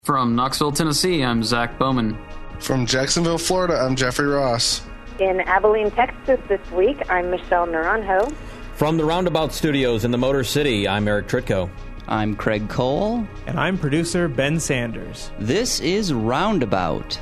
From Knoxville, Tennessee, I'm Zach Bowman. From Jacksonville, Florida, I'm Jeffrey Ross. In Abilene, Texas this week, I'm Michelle Naranjo. From the Roundabout Studios in the Motor City, I'm Eric Tritko. I'm Craig Cole. And I'm producer Ben Sanders. This is Roundabout.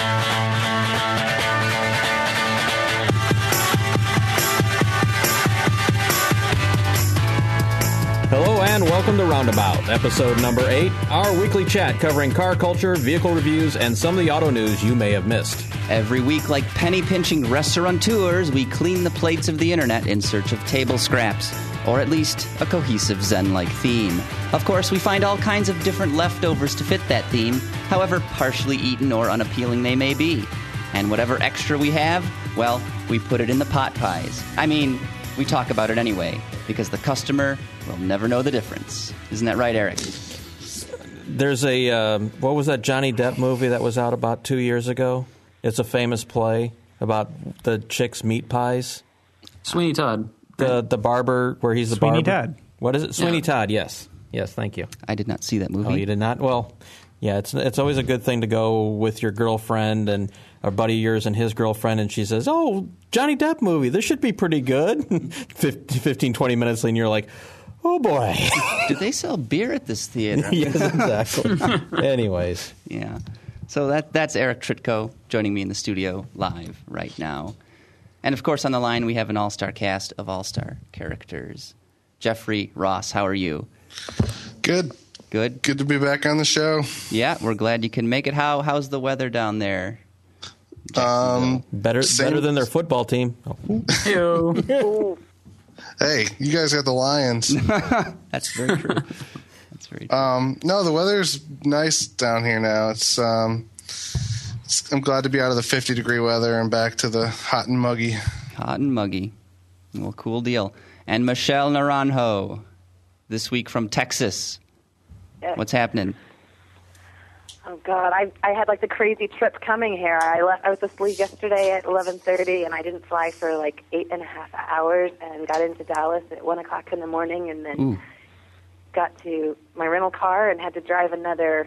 Hello and welcome to Roundabout, episode number 8, our weekly chat covering car culture, vehicle reviews, and some of the auto news you may have missed. Every week, like penny-pinching restaurateurs, we clean the plates of the internet in search of table scraps, or at least a cohesive Zen-like theme. Of course, we find all kinds of different leftovers to fit that theme, however partially eaten or unappealing they may be. And whatever extra we have, well, we put it in the pot pies. I mean, we talk about it anyway, because the customer will never know the difference. Isn't that right, Eric? There's a, what was that Johnny Depp movie that was out about 2 years ago? It's a famous play about the chicks' meat pies. Sweeney Todd. The barber, where he's the Sweeney barber. Todd. What is it? Sweeney Todd, yes. Yes, thank you. I did not see that movie. Oh, you did not? Well, yeah, it's always a good thing to go with your girlfriend and a buddy of yours and his girlfriend, and she says, oh, Johnny Depp movie, this should be pretty good. 15, 20 minutes later, and you're like, oh, boy. Do they sell beer at this theater? Yes, exactly. Anyways. Yeah. So that's Eric Tritko joining me in the studio live right now. And, of course, on the line we have an all-star cast of all-star characters. Jeffrey Ross, how are you? Good. Good? Good to be back on the show. Yeah, we're glad you can make it. How's the weather down there? Better than their football team. Hey-o. Hey, you guys got the Lions. That's very true. That's very true. No, the weather's nice down here now. I'm glad to be out of the 50-degree weather and back to the hot and muggy. Hot and muggy. Well, cool deal. And Michelle Naranjo, this week from Texas. Yes. What's happening? Oh, God, I had, like, the crazy trip coming here. I was asleep yesterday at 11:30, and I didn't fly for, like, 8.5 hours and got into Dallas at 1 o'clock in the morning and then got to my rental car and had to drive another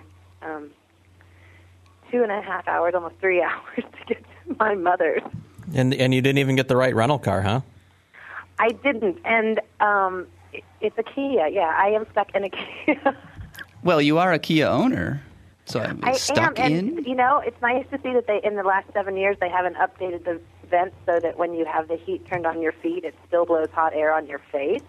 2.5 hours, almost 3 hours to get to my mother's. And you didn't even get the right rental car, huh? I didn't, and it's a Kia. Yeah, I am stuck in a Kia. Well, you are a Kia owner, so I'm stuck am, in. And, you know, it's nice to see that in the last 7 years, they haven't updated the vents so that when you have the heat turned on your feet, it still blows hot air on your face.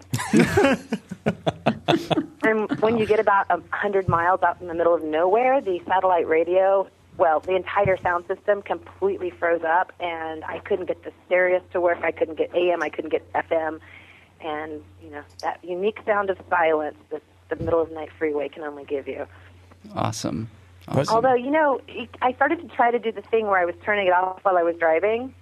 And when you get about 100 miles out in the middle of nowhere, the satellite radio, well, the entire sound system completely froze up, and I couldn't get the stereos to work. I couldn't get AM. I couldn't get FM. And, you know, that unique sound of silence that the middle of the night freeway can only give you. Awesome. Although, you know, I started to try to do the thing where I was turning it off while I was driving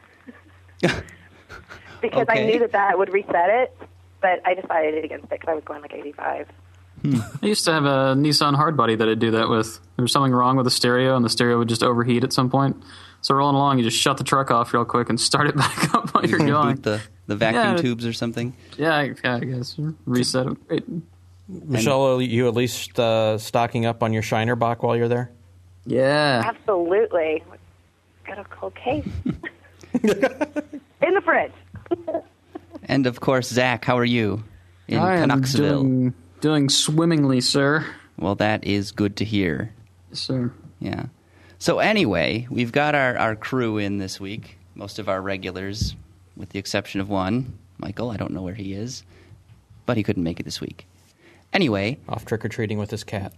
because I knew that would reset it, but I decided against it because I was going like 85. I used to have a Nissan Hardbody that I'd do that with. There was something wrong with the stereo, and the stereo would just overheat at some point. So rolling along, you just shut the truck off real quick and start it back up while you're going. Boot the vacuum tubes or something? Yeah, I guess. Reset it. Great. Michelle, are you at least stocking up on your Shiner Bock while you're there? Yeah. Absolutely. Got a cold case. In the fridge. And, of course, Zach, how are you in Knoxville? Doing swimmingly, sir. Well, that is good to hear. Yes, sir. Yeah. So anyway, we've got our crew in this week, most of our regulars, with the exception of one, Michael. I don't know where he is, but he couldn't make it this week. Anyway. Off trick-or-treating with his cat.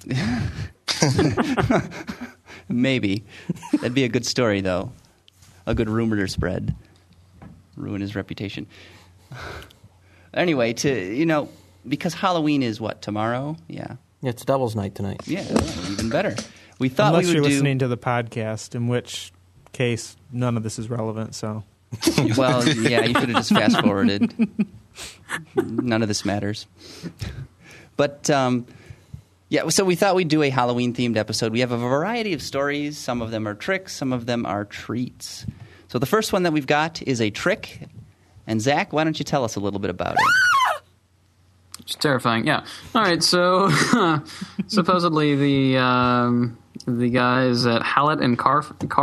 Maybe. That'd be a good story, though. A good rumor to spread. Ruin his reputation. Anyway, because Halloween is what, tomorrow? Yeah. It's Devil's Night tonight. Yeah, even better. We thought Unless we would you're listening to the podcast, in which case none of this is relevant, so. Well, yeah, you should have just fast-forwarded. None of this matters. But, so we thought we'd do a Halloween-themed episode. We have a variety of stories. Some of them are tricks. Some of them are treats. So the first one that we've got is a trick. And, Zach, why don't you tell us a little bit about it? It's terrifying. Yeah. All right. So supposedly the guys at Hallett and Car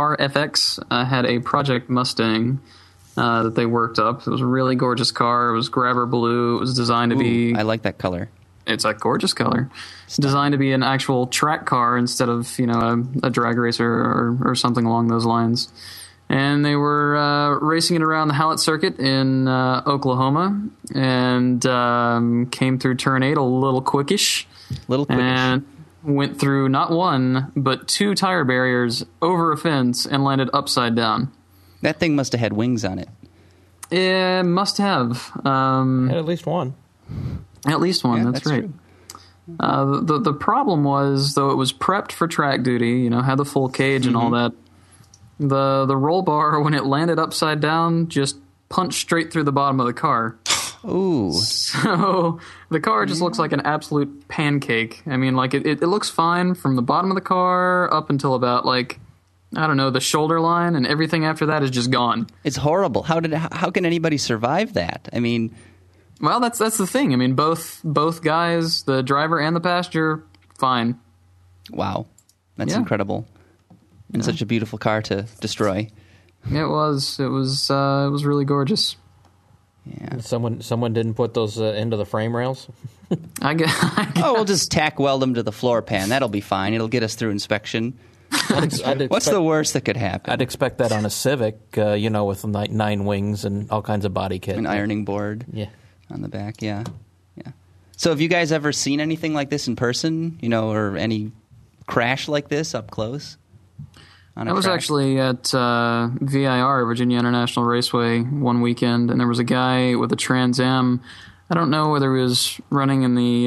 FX had a Project Mustang that they worked up. It was a really gorgeous car. It was grabber blue. It was designed to be. I like that color. It's a gorgeous color. It's designed to be an actual track car instead of a drag racer or something along those lines. And they were racing it around the Hallett circuit in Oklahoma, and came through turn 8 a little quickish. And went through not one, but 2 tire barriers over a fence and landed upside down. That thing must have had wings on it. It must have. At least one. At least one, Yeah, that's that's right. The problem was, though it was prepped for track duty, had the full cage and all that, the roll bar, when it landed upside down, just punched straight through the bottom of the car. Ooh. So the car just looks like an absolute pancake. I mean, like, it looks fine from the bottom of the car up until about, like, I don't know, the shoulder line, and everything after that is just gone. It's horrible. How can anybody survive that? I mean... Well, that's the thing. I mean, both guys, the driver and the passenger, fine. Wow. That's incredible. And such a beautiful car to destroy. It was really gorgeous. Yeah. Someone didn't put those into the frame rails? I guess. Oh, we'll just tack weld them to the floor pan. That'll be fine. It'll get us through inspection. What's the worst that could happen? I'd expect that on a Civic, with 9 wings and all kinds of body kit. An ironing board. Yeah. On the back, yeah. So have you guys ever seen anything like this in person, or any crash like this up close? I was actually at VIR, Virginia International Raceway, one weekend, and there was a guy with a Trans Am. I don't know whether he was running in the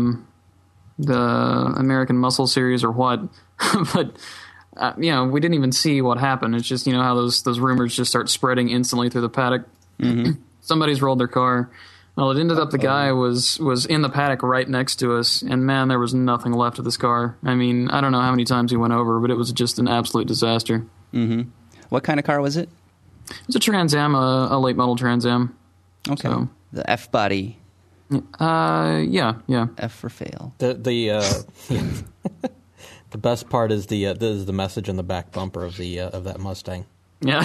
American Muscle Series or what, but we didn't even see what happened. It's just how those rumors just start spreading instantly through the paddock. Mm-hmm. Somebody's rolled their car. Well, it ended up the guy was in the paddock right next to us, and man, there was nothing left of this car. I mean, I don't know how many times he went over, but it was just an absolute disaster. Mm-hmm. What kind of car was it? It was a Trans Am, a late model Trans Am. Okay. So, the F body. Yeah. F for fail. The best part is the message on the back bumper of that Mustang. Yeah.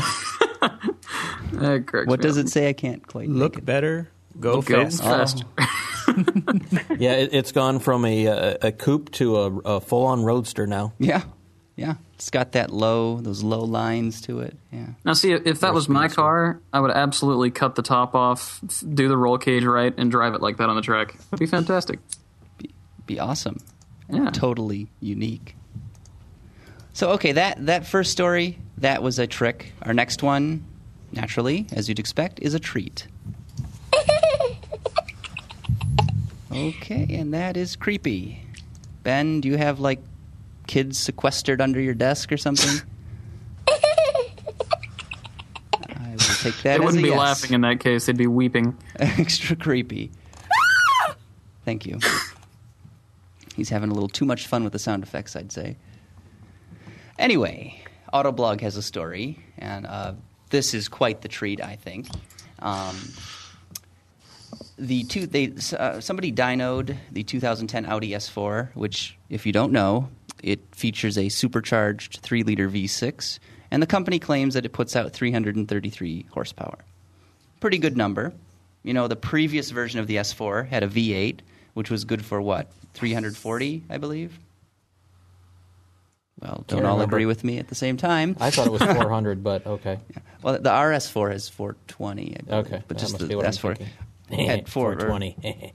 What does it say? I can't quite look better. Go fast. Yeah, it's gone from a coupe to a full-on roadster now. Yeah. It's got those low lines to it. Yeah. Now, see, if that was my car, I would absolutely cut the top off, do the roll cage right, and drive it like that on the track. It'd be fantastic. Be awesome. Yeah. Totally unique. So, okay, that first story, that was a trick. Our next one, naturally, as you'd expect, is a treat. Okay, and that is creepy. Ben, do you have, kids sequestered under your desk or something? I will take that as a yes. They wouldn't be laughing in that case. They'd be weeping. Extra creepy. Thank you. He's having a little too much fun with the sound effects, I'd say. Anyway, Autoblog has a story, and this is quite the treat, I think. Somebody dynoed the 2010 Audi S4, which, if you don't know, it features a supercharged 3-liter V6, and the company claims that it puts out 333 horsepower. Pretty good number. The previous version of the S4 had a V8, which was good for, 340, I believe? Well, don't all agree with me at the same time. I thought it was 400, but okay. Yeah. Well, the RS4 has 420, I believe. Okay. But that just must the be what S4 had 420.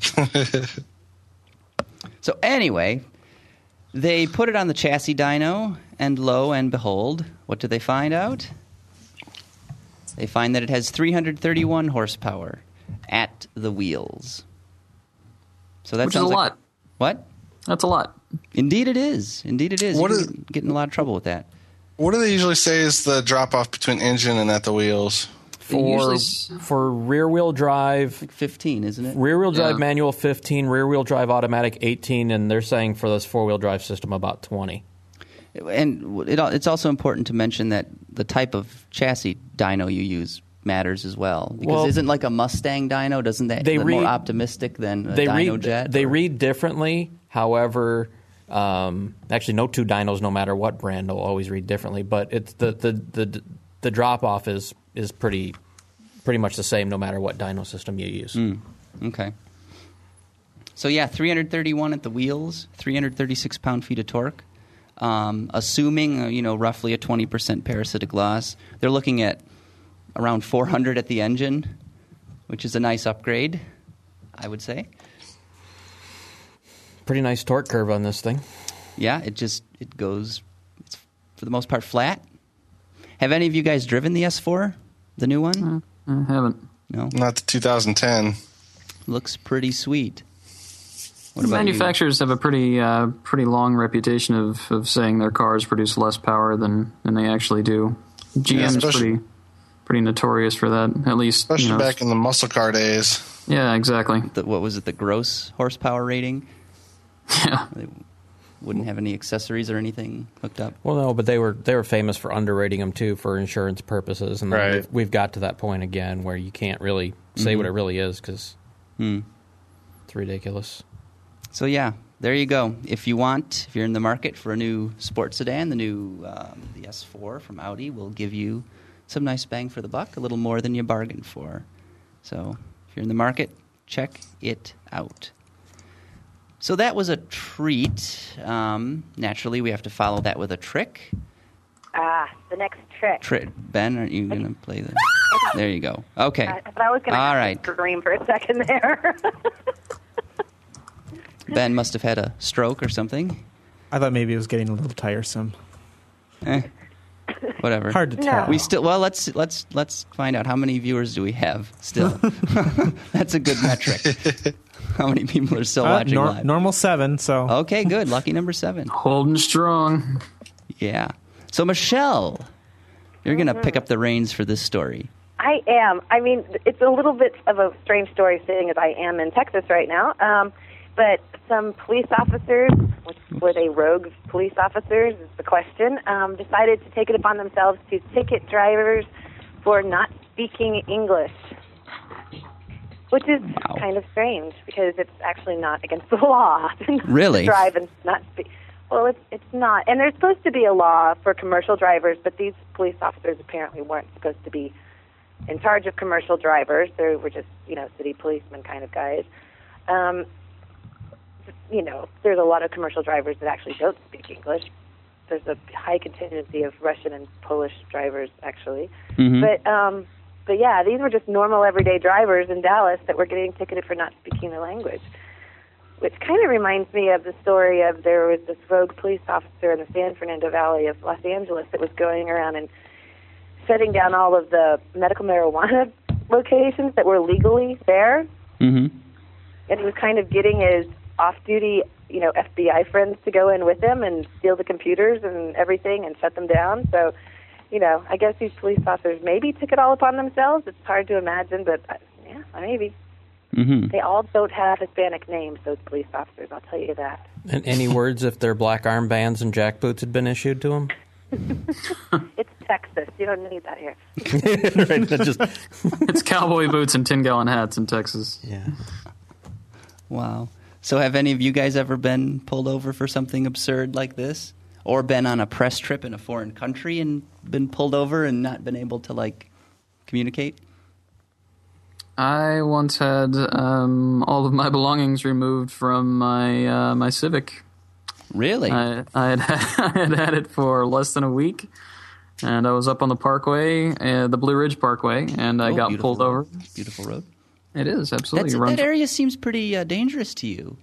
So anyway, they put it on the chassis dyno, and lo and behold, what do they find out? They find that it has 331 horsepower at the wheels. So that Which is sounds a lot. What? That's a lot. Indeed it is. Get in a lot of trouble with that. What do they usually say is the drop-off between engine and at the wheels? For rear-wheel drive... 15, isn't it? Rear-wheel drive manual, 15. Rear-wheel drive automatic, 18. And they're saying for this four-wheel drive system, about 20. And it's also important to mention that the type of chassis dyno you use matters as well. Because isn't like a Mustang dyno, doesn't that more optimistic than a dyno jet? They read differently. However, actually no two dynos, no matter what brand, will always read differently. But it's the drop off is pretty much the same no matter what dyno system you use. Okay. So 331 at the wheels, 336 pound-feet of torque. Assuming roughly a 20% parasitic loss, they're looking at around 400 at the engine, which is a nice upgrade, I would say. Pretty nice torque curve on this thing. Yeah, it goes, it's for the most part flat. Have any of you guys driven the S4, the new one? I haven't. No? Not the 2010. Looks pretty sweet. What about Manufacturers have a pretty long reputation of saying their cars produce less power than they actually do. GM's pretty notorious for that, at least. Especially back in the muscle car days. Yeah, exactly. What was it, the gross horsepower rating? Yeah. They wouldn't have any accessories or anything hooked up. Well, no, but they were famous for underrating them too for insurance purposes, and we've got to that point again where you can't really say what it really is because it's ridiculous. So there you go. If you're in the market for a new sports sedan, the new the S4 from Audi will give you some nice bang for the buck, a little more than you bargained for. So if you're in the market, check it out. So that was a treat. Naturally, we have to follow that with a trick. The next trick. Ben, aren't you going to play this? There you go. Okay. But I was going to scream for a second there. Ben must have had a stroke or something. I thought maybe it was getting a little tiresome. Whatever. Hard to tell. We still let's find out how many viewers do we have still. That's a good metric. How many people are still watching live? Normal 7. So okay, good. Lucky number 7. Holding strong. Yeah. So Michelle, you're going to pick up the reins for this story. I am. I mean, it's a little bit of a strange story, seeing as I am in Texas right now. But some police officers, were they rogue police officers is the question, decided to take it upon themselves to ticket drivers for not speaking English, which is kind of strange because it's actually not against the law really? to drive and not speak. Well, it's not. And there's supposed to be a law for commercial drivers, but these police officers apparently weren't supposed to be in charge of commercial drivers. They were just, city policemen kind of guys. There's a lot of commercial drivers that actually don't speak English. There's a high contingency of Russian and Polish drivers, actually. Mm-hmm. But yeah, these were just normal everyday drivers in Dallas that were getting ticketed for not speaking the language, which kind of reminds me of the story of there was this rogue police officer in the San Fernando Valley of Los Angeles that was going around and shutting down all of the medical marijuana locations that were legally there. Mm-hmm. And he was kind of getting his off-duty, FBI friends to go in with him and steal the computers and everything and shut them down. So, I guess these police officers maybe took it all upon themselves. It's hard to imagine, but yeah, maybe. Mm-hmm. They all don't have Hispanic names, those police officers, I'll tell you that. And any words if their black armbands and jackboots had been issued to them? It's Texas. You don't need that here. Right, it's cowboy boots and 10-gallon hats in Texas. Yeah. Wow. So have any of you guys ever been pulled over for something absurd like this? Or been on a press trip in a foreign country and been pulled over and not been able to, communicate? I once had all of my belongings removed from my Civic. Really? I had it for less than a week, and I was up on the Parkway, the Blue Ridge Parkway, and I got pulled over. Beautiful road. It is, absolutely. That area seems pretty dangerous to you.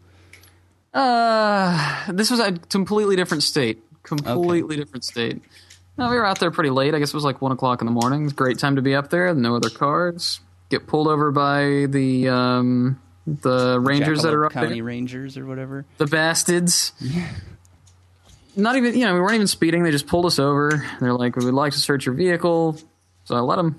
This was a completely different state. Different state. No, we were out there pretty late. I guess it was 1 o'clock in the morning. It was a great time to be up there. No other cars. Get pulled over by the rangers that are up County there. Rangers or whatever. The bastards. Yeah. Not even, we weren't even speeding. They just pulled us over. They're like, we would like to search your vehicle. So I let them,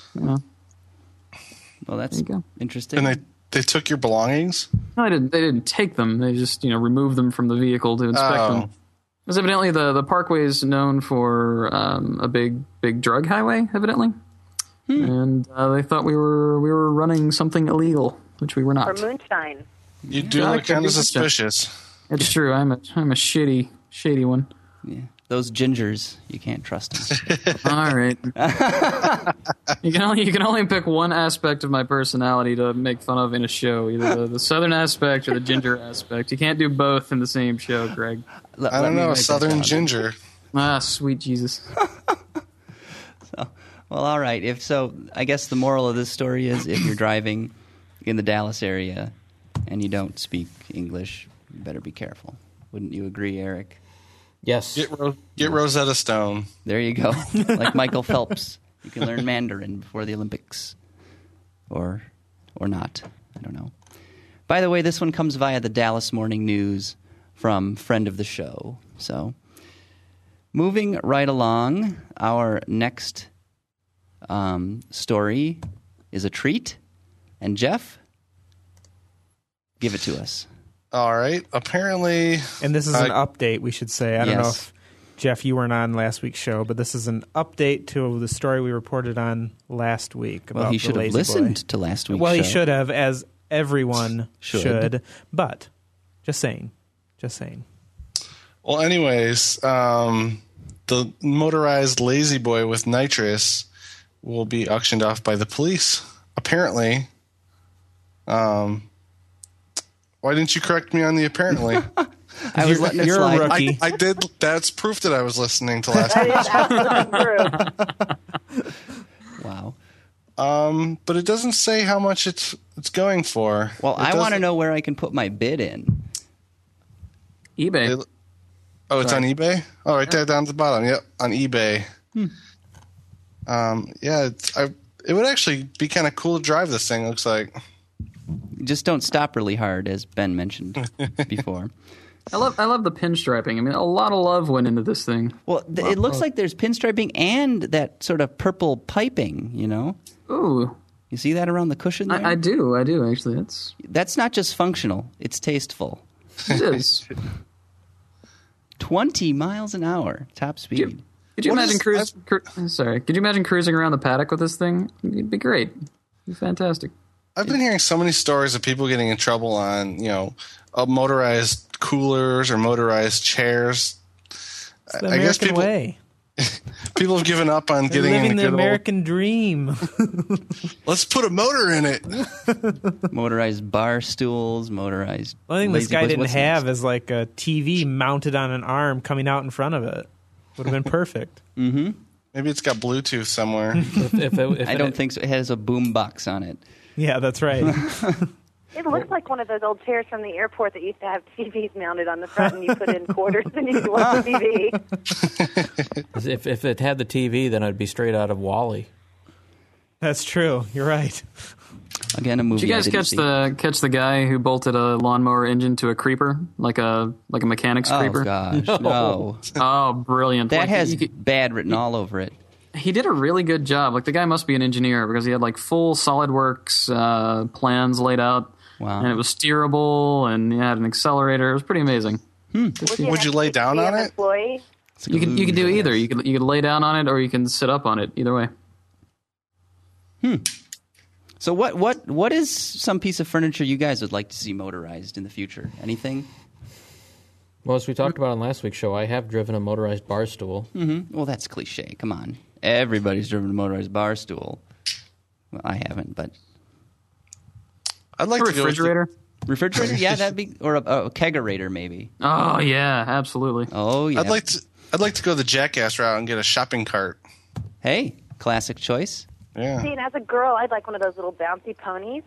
Well, that's interesting. And they took your belongings? No, they didn't take them. They just, removed them from the vehicle to inspect them. Because evidently the Parkway is known for a big drug highway, evidently. and they thought we were running something illegal, which we were not. Or moonshine. You do Yeah, look it could kind be of suspicious. It's true. I'm a shady one. Yeah. Those gingers, you can't trust them. All right. You can only pick one aspect of my personality to make fun of in a show, either the southern aspect or the ginger aspect. You can't do both in the same show, Greg. I don't know, a southern ginger. Ah, sweet Jesus. Well, all right. If so, I guess the moral of this story is if you're driving in the Dallas area and you don't speak English, you better be careful. Wouldn't you agree, Eric? Yes. Get Rosetta Stone. There you go. Like Michael Phelps. You can learn Mandarin before the Olympics. Or not. I don't know. By the way, this one comes via the Dallas Morning News from friend of the show. So, moving right along, our next story is a treat. And Jeff, give it to us. All right. Apparently... And this is an update, we should say. I don't know if, Jeff, you weren't on last week's show, but this is an update to the story we reported on last week about he should have listened to last week's show. Well, he should have, as everyone should. But, just saying. Well, anyways, the motorized Lazy Boy with nitrous will be auctioned off by the police. Apparently... Why didn't you correct me on the apparently? I was letting it You're slide. a rookie. I did. That's proof that I was listening to last That week. is absolutely true. Wow. But it doesn't say how much it's going for. Well, It I want to doesn't- know where I can put my bid in. eBay. Oh, it's on eBay? Oh, right there down at the bottom. Yep, on eBay. Yeah, it would actually be kind of cool to drive this thing, looks like. Just don't stop really hard, as Ben mentioned before. I love the pinstriping. I mean, a lot of love went into this thing. Well, it looks like there's pinstriping and that sort of purple piping, you know? Ooh, You see that around the cushion there? I do actually. That's not just functional, it's tasteful. It is. 20 miles an hour, top speed. Could you What imagine is- Could you imagine cruising around the paddock with this thing? It'd be great. It'd be fantastic. I've been hearing so many stories of people getting in trouble on, motorized coolers or motorized chairs. It's the I guess American way. people have given up on They're getting in living the the good American dream. let's put a motor in it. Motorized bar stools, motorized. One thing this lazy guy boys. didn't What's have next? is like a TV mounted on an arm coming out in front of it. Would have been perfect. Maybe it's got Bluetooth somewhere. I don't think so. It has a boom box on it. Yeah, that's right. It looks like one of those old chairs from the airport that used to have TVs mounted on the front, and you put in quarters and you could watch TV. If it had the TV, then I'd be straight out of Wall-E. That's true. You're right. Again, a movie. Did you guys I didn't catch see. the guy who bolted a lawnmower engine to a creeper, like a mechanic's Oh creeper? gosh, no! Oh, brilliant! That Like, has you could- bad written all over it. he did a really good job. Like, the guy must be an engineer because he had like full SolidWorks plans laid out. Wow. And it was steerable, and he had an accelerator. It was pretty amazing. Would you lay down on it? Employee? You could do either. You could lay down on it, or you can sit up on it. Either way. So what is some piece of furniture you guys would like to see motorized in the future? Anything? Well, as we talked about on last week's show, I have driven a motorized bar stool. Well, that's cliche. Come on, everybody's driven a motorized bar stool. Well, I haven't, but I'd like A to go with the- refrigerator. refrigerator, yeah, that'd be, or a kegerator maybe. Oh yeah, absolutely. Oh yeah. I'd like to go the jackass route and get a shopping cart. Hey, classic choice. Yeah. See, and as a girl, I'd like one of those little bouncy ponies.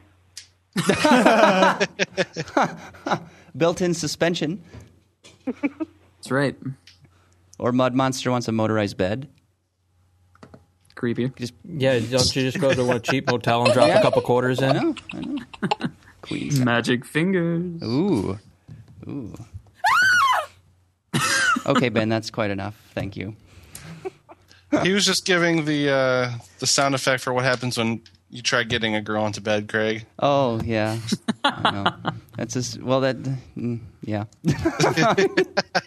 Built-in suspension. That's right. Or Mud Monster wants a motorized bed. Creepy. Yeah, don't you just go to a cheap motel and drop a couple quarters in? I know. Queen's. Magic fingers. Ooh. Okay, Ben, that's quite enough. Thank you. He was just giving the sound effect for what happens when you try getting a girl into bed, Craig. Oh, yeah. I know. That's just, well, yeah.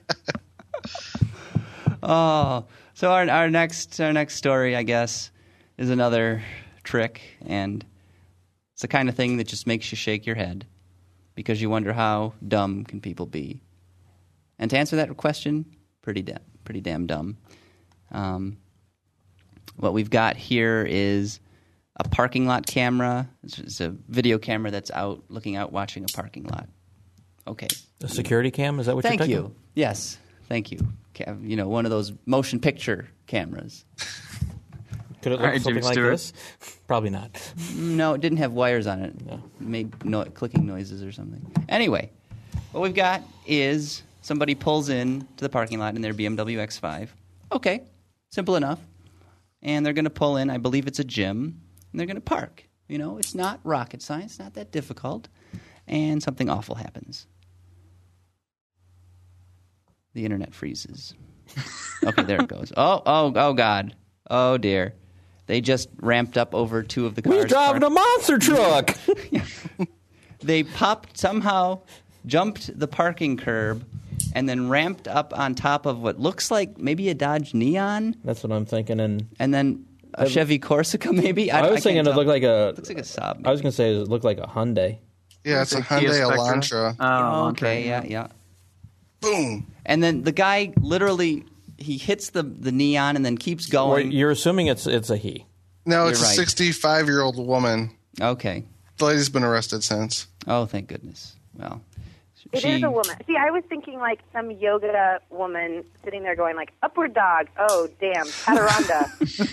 Oh, so our next story, I guess, is another trick, and it's the kind of thing that just makes you shake your head because you wonder how dumb can people be. And to answer that question, pretty damn dumb. What we've got here is a parking lot camera. It's a video camera that's looking out, watching a parking lot. Okay. A security cam? Is that what you're Thank talking you. Yes, thank you. One of those motion picture cameras. Could it All look right, something Jimmy like Stewart. this? Probably not. No, it didn't have wires on it. No. It made clicking noises or something. Anyway, what we've got is somebody pulls in to the parking lot in their BMW X5. Okay, simple enough. And they're going to pull in, I believe it's a gym, and they're going to park. It's not rocket science, not that difficult. And something awful happens. The internet freezes. Okay, there it goes. Oh, God. Oh, dear. They just ramped up over two of the cars. We're driving a monster truck! They somehow jumped the parking curb and then ramped up on top of what looks like maybe a Dodge Neon. That's what I'm thinking. And then a Chevy Corsica, maybe. I was thinking it looked like It looks like a Saab. I was going to say it looked like a Hyundai. Yeah, it's a Kia Hyundai Spectra. Elantra. Oh, Okay, yeah. Boom. And then the guy literally he hits the neon and then keeps going. You're assuming it's a he. No, it's You're a right. 65-year-old woman. Okay. The lady's been arrested since. Oh, thank goodness. Well, It is a woman. See, I was thinking like some yoga woman sitting there going like, upward dog. Oh, damn, Chaturanga.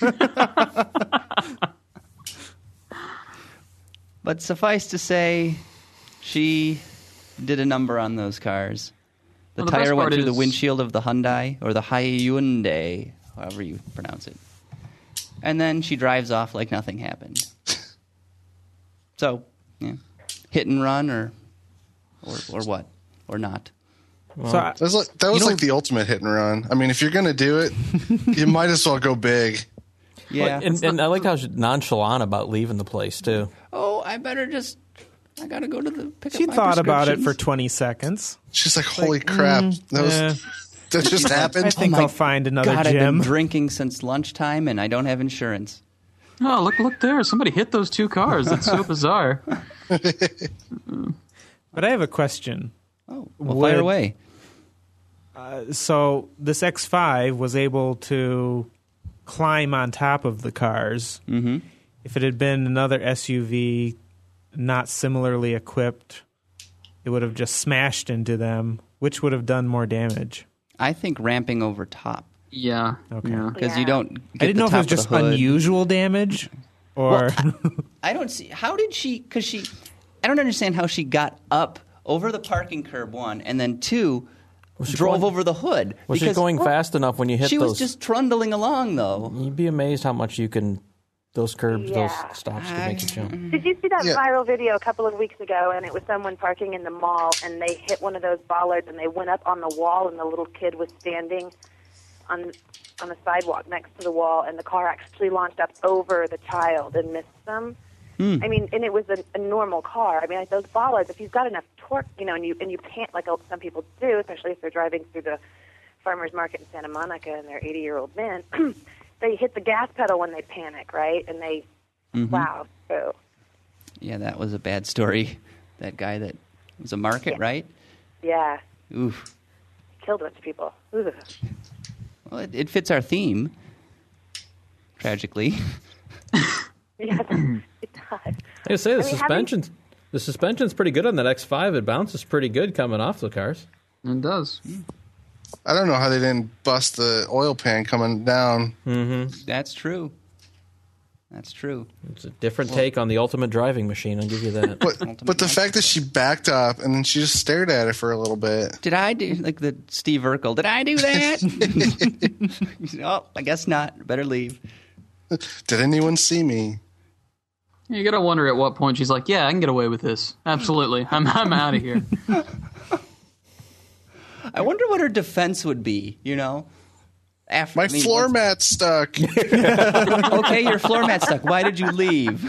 But suffice to say, she did a number on those cars. The Well, the best tire went part through the is- windshield of the Hyundai, or the Hyundai, however you pronounce it. And then she drives off like nothing happened. So, yeah. Hit and run or what? Or not. So I- That was like the ultimate hit and run. I mean, if you're going to do it, you might as well go big. Yeah. And I like how she's nonchalant about leaving the place, too. Oh, I got to go to the pick she up my thought about it for prescriptions. 20 seconds. She's like, holy crap. That just happened. I think my I'll find another God, I've gym. been drinking since lunchtime and I don't have insurance. Oh, look there. Somebody hit those two cars. That's so bizarre. But I have a question. Oh, well, fire away. So this X5 was able to climb on top of the cars. Mm-hmm. If it had been another SUV not similarly equipped, it would have just smashed into them. Which would have done more damage? I think ramping over top Yeah. Okay. Yeah. because you don't. Get I didn't know the if it was top of just the hood. unusual damage or I don't see. How did she? Because I don't understand how she got up over the parking curb, one, and then two, drove over the hood. Was she Because going fast enough when you hit She those? was just trundling along, though. You'd be amazed how much you can. Those curbs, Yeah. those stops can make you jump. Did you see that Yeah. viral video a couple of weeks ago? And it was someone parking in the mall, and they hit one of those bollards, and they went up on the wall, and the little kid was standing on the sidewalk next to the wall, and the car actually launched up over the child and missed them. I mean, and it was a normal car. I mean, like those bollards, if you've got enough torque, and you pant like some people do, especially if they're driving through the farmers market in Santa Monica and they're 80-year-old men. They hit the gas pedal when they panic, right? And they plow through. Yeah, that was a bad story. That guy that was a market, right? Yeah, Oof. killed a bunch of people. Ugh. Well, it fits our theme. Tragically. Yeah, it does. I gotta say the I mean, suspension's pretty good on that X5. It bounces pretty good coming off the cars. It does. I don't know how they didn't bust the oil pan coming down. That's true. That's true. It's a different take on the ultimate driving machine. I'll give you that. But the fact that she backed up and then she just stared at it for a little bit. Did I do, like the Steve Urkel, did I do that? Oh, I guess not. Better leave. Did anyone see me? You gotta wonder at what point she's like, "Yeah, I can get away with this. Absolutely, I'm out of here." I wonder what her defense would be, After, My floor mat's stuck. Okay, your floor mat stuck. Why did you leave?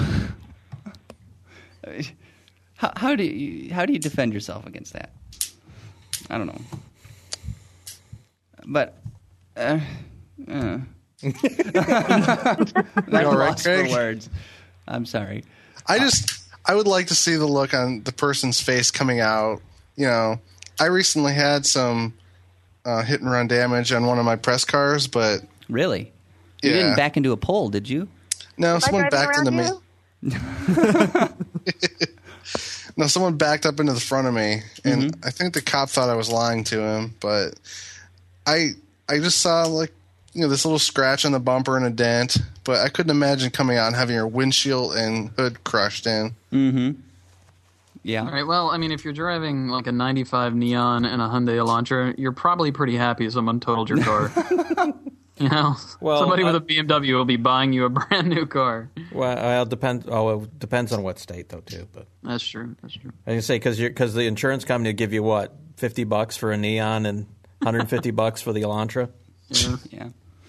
How do you defend yourself against that? I don't know. But I'm all right, lost for Craig? words. I'm sorry. I would like to see the look on the person's face coming out. You know, I recently had some hit and run damage on one of my press cars, but Really? You Yeah. didn't back into a pole, did you? no, Am I someone driving backed into around me. you? No, someone backed up into the front of me, and I think the cop thought I was lying to him, but I just saw like, you know, this little scratch on the bumper and a dent, but I couldn't imagine coming out and having your windshield and hood crushed in. Yeah. All right. Well, I mean, if you're driving like a '95 Neon and a Hyundai Elantra, you're probably pretty happy someone totaled your car. You know, Well, somebody with a BMW will be buying you a brand new car. Well, it depends. Oh, it depends on what state, though, too. But That's true. That's true. I can say because the insurance company will give you what, $50 for a Neon and $150 for the Elantra. Yeah. Yeah.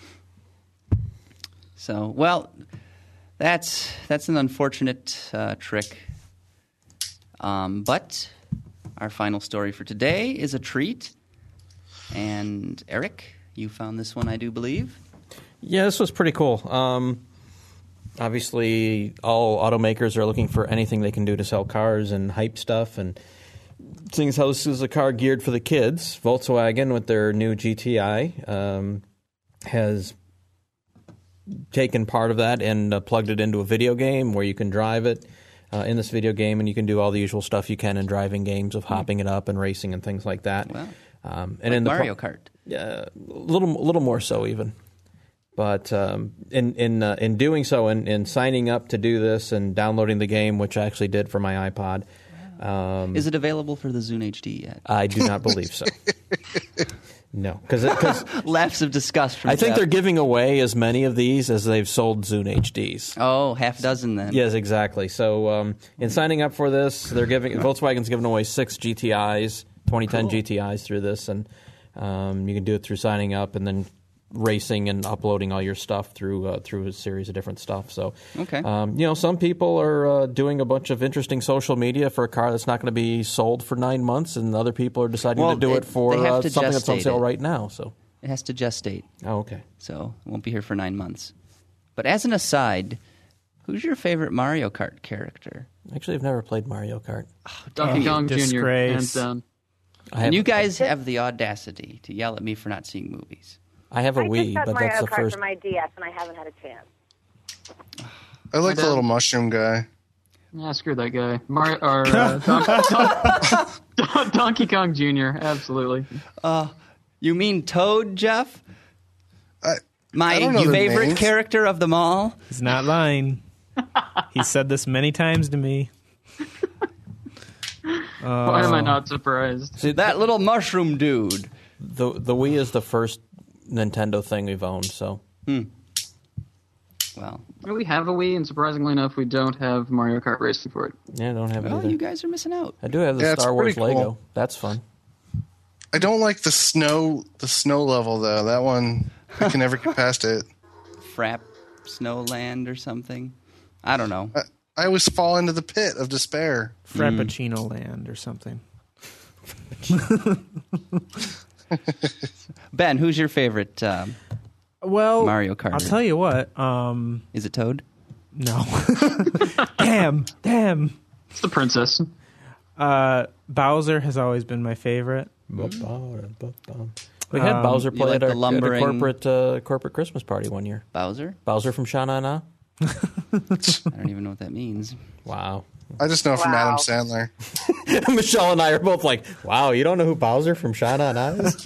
So, well, that's an unfortunate trick. But our final story for today is a treat. And Eric, you found this one, I do believe. Yeah, this was pretty cool. Obviously, all automakers are looking for anything they can do to sell cars and hype stuff. And seeing as how this is a car geared for the kids, Volkswagen with their new GTI has taken part of that and plugged it into a video game where you can drive it in this video game, and you can do all the usual stuff you can in driving games of hopping it up and racing and things like that. Wow. And Like in the Mario Kart. a little more so even. But in doing so, in signing up to do this and downloading the game, which I actually did for my iPod. Is it available for the Zune HD yet? I do not believe so. No, because Laughs of disgust from I think Jeff. they're giving away as many of these as they've sold Zune HDs. Oh, half dozen then. Yes, exactly. So in signing up for this, Volkswagen's giving away 6 GTIs, 2010 GTIs through this, and you can do it through signing up and then racing and uploading all your stuff through a series of different stuff. So, Okay. Some people are doing a bunch of interesting social media for a car that's not going to be sold for 9 months, and other people are deciding Well, to do it for they have to something that's on gestate sale it. right now. So, It has to gestate, okay. so it won't be here for 9 months. But as an aside, who's your favorite Mario Kart character? Actually, I've never played Mario Kart. Donkey Kong Jr. disgrace. Hands down. And you guys have the audacity to yell at me for not seeing movies. I have a I Wii, just got but Mario that's the Kart first. for my DS, and I haven't had a chance. I like the little mushroom guy. Yeah, screw that guy. Donkey Kong Jr. Absolutely. You mean Toad, Jeff? I My don't know their favorite names. character of them all? He's not lying. He said this many times to me. Why am I not surprised? See, That little mushroom dude. the Wii is the first Nintendo thing we've owned, so Well, We have a Wii, and surprisingly enough, we don't have Mario Kart Racing for it. yeah, I don't have it well, either. you guys are missing out. I do have the Yeah, it's Star Wars pretty Lego. cool. That's fun. I don't like the snow level though. That one I can never get past it. Frap Snowland or something. I don't know. I always fall into the pit of despair. Frappuccino Land or something. Ben, who's your favorite? Well, Mario Kart. I'll tell you what. Is it Toad? No. Damn. It's the princess. Bowser has always been my favorite. We had Bowser You play like at the our lumbering- corporate Christmas party one year. Bowser? Bowser from Sha Na Na. I don't even know what that means. Wow. I just know from Wow. Adam Sandler. Michelle and I are both like, wow, you don't know who Bowser from Sha Na Na is?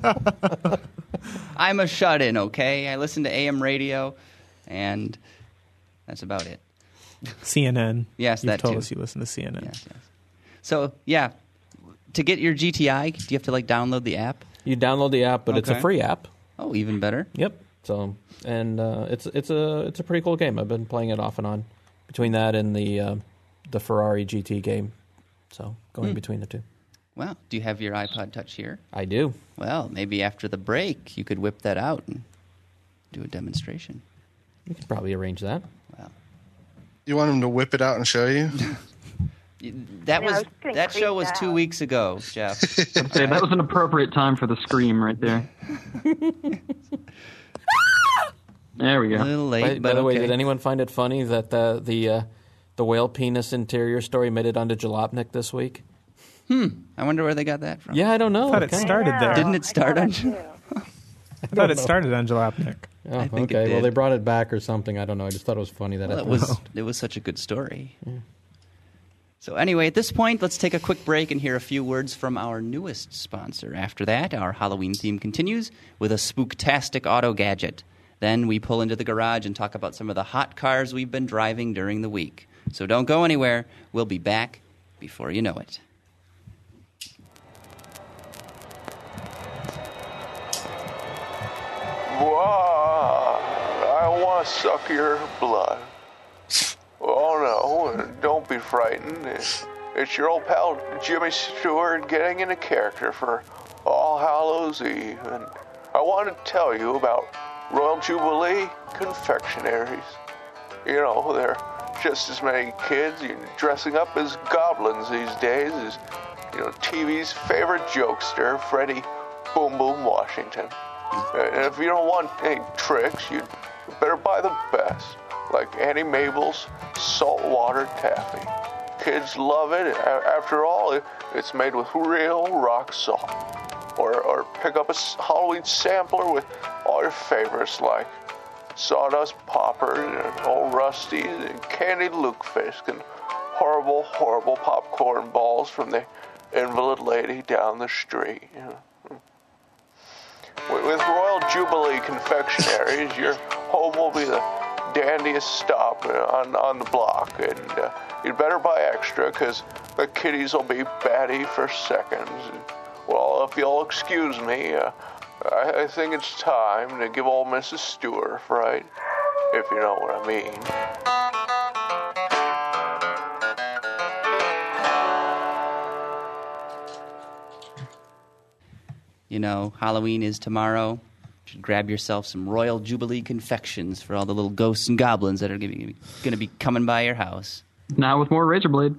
I'm a shut-in, okay? I listen to AM radio, and that's about it. CNN. Yes, You've that told too. us you listen to CNN. Yes. So, yeah, to get your GTI, do you have to, download the app? You download the app, but it's a Okay. free app. Oh, even better. Yep. So, and it's a pretty cool game. I've been playing it off and on between that and the Ferrari GT game. So going between the two. Well, do you have your iPod Touch here? I do. Well, maybe after the break, you could whip that out and do a demonstration. You could probably arrange that. Wow. You want him to whip it out and show you? That Yeah, I was was getting that show was creeped 2 out. weeks ago, Jeff. Say, that was an appropriate time for the scream right there. There we go. A little late, By but the way, okay. did anyone find it funny that the whale penis interior story made it onto Jalopnik this week? I wonder where they got that from. Yeah, I don't know. I thought it Kinda- started there. Didn't it start on? I thought it started on Jalopnik. Oh, I think it okay. Well, did. they brought it back or something. I don't know. I just thought it was funny that It was such a good story. Yeah. So anyway, at this point, let's take a quick break and hear a few words from our newest sponsor. After that, our Halloween theme continues with a spooktastic auto gadget. Then we pull into the garage and talk about some of the hot cars we've been driving during the week. So don't go anywhere. We'll be back before you know it. Whoa, I want to suck your blood. Oh no, don't be frightened. It's your old pal Jimmy Stewart getting into character for All Hallows Eve. And I want to tell you about Royal Jubilee Confectionaries. You know, there are just as many kids dressing up as goblins these days as, TV's favorite jokester, Freddie Boom Boom Washington. And if you don't want any tricks, you better buy the best, like Annie Mabel's saltwater taffy. Kids love it. After all, it's made with real rock salt. Or pick up a Halloween sampler with all your favorites like Sawdust Poppers and Old Rusties and Candied Lukefisk and horrible, horrible popcorn balls from the invalid lady down the street. With Royal Jubilee Confectionaries, your home will be the dandiest stop on the block, and you'd better buy extra, because the kiddies will be batty for seconds. And, well, if you'll excuse me, I think it's time to give old Mrs. Stewart a fright, if you know what I mean. Halloween is tomorrow. You should grab yourself some Royal Jubilee confections for all the little ghosts and goblins that are going to be coming by your house. Now with more Razor Blade.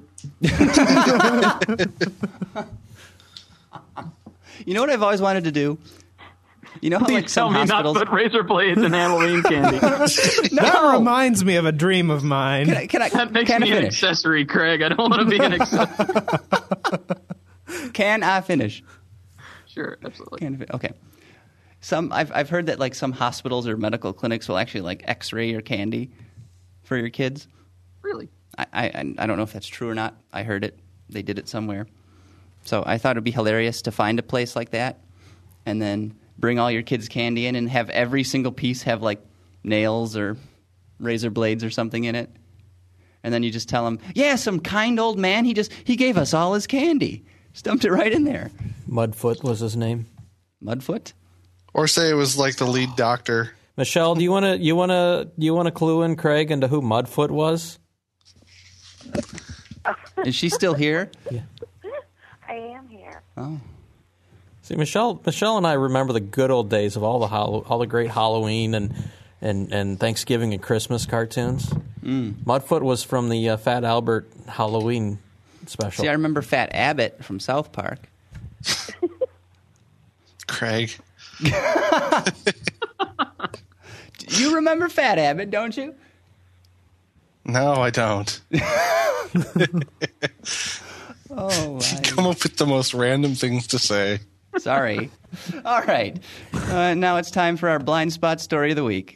You know what I've always wanted to do? You know how Please like tell some me hospitals... not put Razor Blades in Halloween candy. That reminds me of a dream of mine. That makes me an accessory, Craig. I don't want to be an accessory. Can I finish? Sure, absolutely. Okay. I've heard that like some hospitals or medical clinics will actually like X-ray your candy for your kids. Really? I don't know if that's true or not. I heard it. They did it somewhere. So I thought it'd be hilarious to find a place like that and then bring all your kids' candy in and have every single piece have like nails or razor blades or something in it. And then you just tell them, yeah, some kind old man, he gave us all his candy. Stumped it right in there. Mudfoot was his name. Mudfoot? Or say it was like the lead doctor. Michelle, do you want to clue in Craig into who Mudfoot was? Is she still here? Yeah. I am here. Oh. See, Michelle and I remember the good old days of all the great Halloween and Thanksgiving and Christmas cartoons. Mudfoot was from the Fat Albert Halloween special. See, I remember Fat Abbott from South Park. Craig. You remember Fat Abbott, don't you? No, I don't. Oh, You come up with the most random things to say. Sorry. All right. Now it's time for our blind spot story of the week.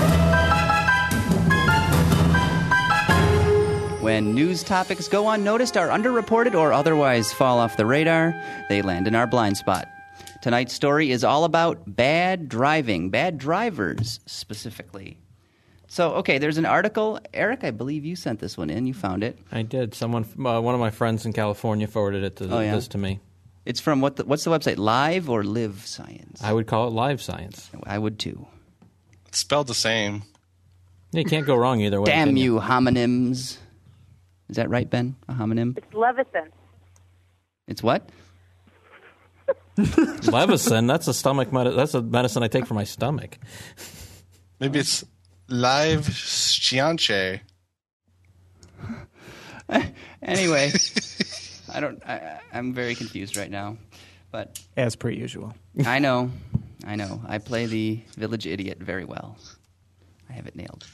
When news topics go unnoticed, are underreported, or otherwise fall off the radar, they land in our blind spot. Tonight's story is all about bad driving, bad drivers specifically. So, okay, there's an article. Eric, I believe you sent this one in. You found it. I did. Someone, one of my friends in California forwarded it to this to me. It's from what's the website? Live or Live Science? I would call it Live Science. I would too. It's spelled the same. You can't go wrong either way. Damn you, homonyms. Is that right, Ben? A homonym? It's Levison. It's what? Levison. That's that's a medicine I take for my stomach. Maybe it's Live Science. Anyway, I'm very confused right now, but as per usual. I know. I play the village idiot very well. I have it nailed.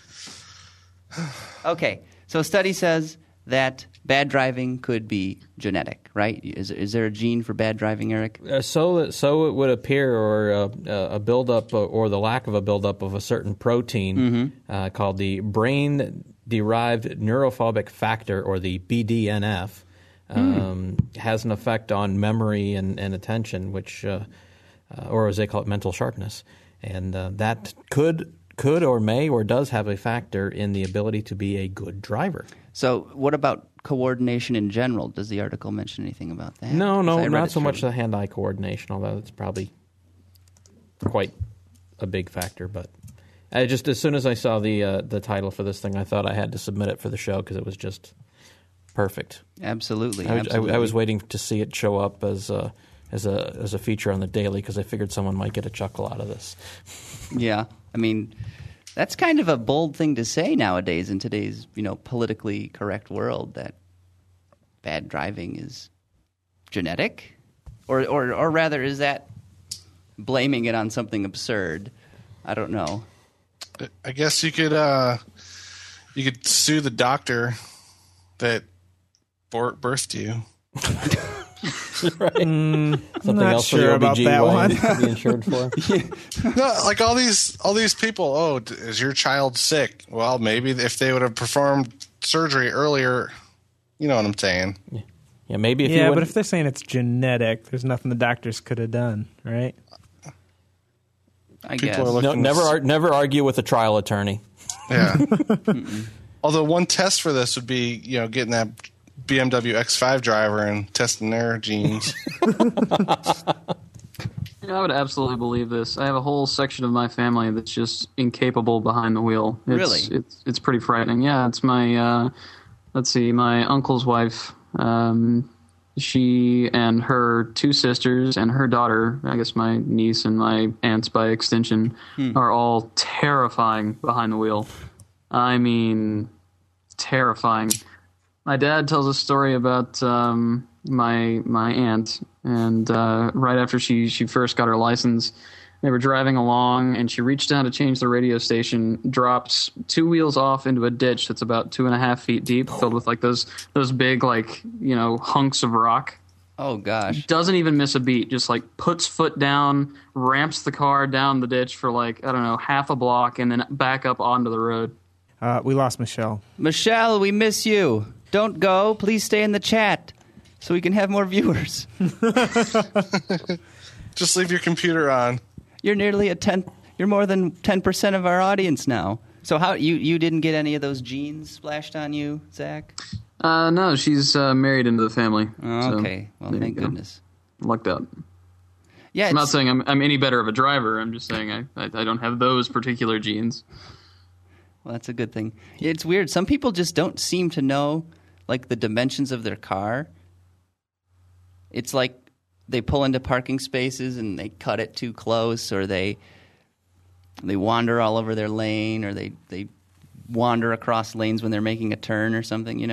Okay, so a study says that bad driving could be genetic, right? Is there a gene for bad driving, Eric? So it would appear, or a buildup, or the lack of a buildup of a certain protein called the brain-derived neurophobic factor, or the BDNF, has an effect on memory and attention, which, or as they call it, mental sharpness, and that could or may or does have a factor in the ability to be a good driver. So what about coordination in general? Does the article mention anything about that? No, not so much the hand-eye coordination, although it's probably quite a big factor. But I just, as soon as I saw the title for this thing, I thought I had to submit it for the show because it was just perfect. Absolutely. I was waiting to see it show up as a feature on the Daily because I figured someone might get a chuckle out of this. Yeah, I mean, that's kind of a bold thing to say nowadays in today's, politically correct world, that bad driving is genetic, or rather, is that blaming it on something absurd? I don't know. I guess you could sue the doctor that birthed you. Right. Something not else sure for the about that one. to be insured for. No, like all these people. Oh, is your child sick? Well, maybe if they would have performed surgery earlier, you know what I'm saying. Yeah, maybe if but if they're saying it's genetic, there's nothing the doctors could have done, right? I People guess. are looking never argue with a trial attorney. Yeah. Although one test for this would be, getting that BMW X5 driver and testing their genes. I would absolutely believe this. I have a whole section of my family that's just incapable behind the wheel. It's pretty frightening. Yeah, it's my my uncle's wife. She and her two sisters and her daughter, I guess my niece and my aunts by extension, are all terrifying behind the wheel. I mean, terrifying. My dad tells a story about my aunt, and right after she first got her license, they were driving along, and she reached down to change the radio station, drops two wheels off into a ditch that's about 2.5 feet deep, filled with like those big hunks of rock. Oh gosh! Doesn't even miss a beat. Just puts foot down, ramps the car down the ditch for half a block, and then back up onto the road. We lost Michelle. Michelle, we miss you. Don't go. Please stay in the chat so we can have more viewers. Just leave your computer on. You're nearly a 10th. You're more than 10% of our audience now. So how you didn't get any of those genes splashed on you, Zach? No, she's married into the family. Oh, okay. Well, thank goodness. Lucked out. Yeah, I'm not saying I'm any better of a driver. I'm just saying I don't have those particular genes. Well, that's a good thing. It's weird. Some people just don't seem to know the dimensions of their car. It's like they pull into parking spaces and they cut it too close, or they wander all over their lane, or they wander across lanes when they're making a turn or something,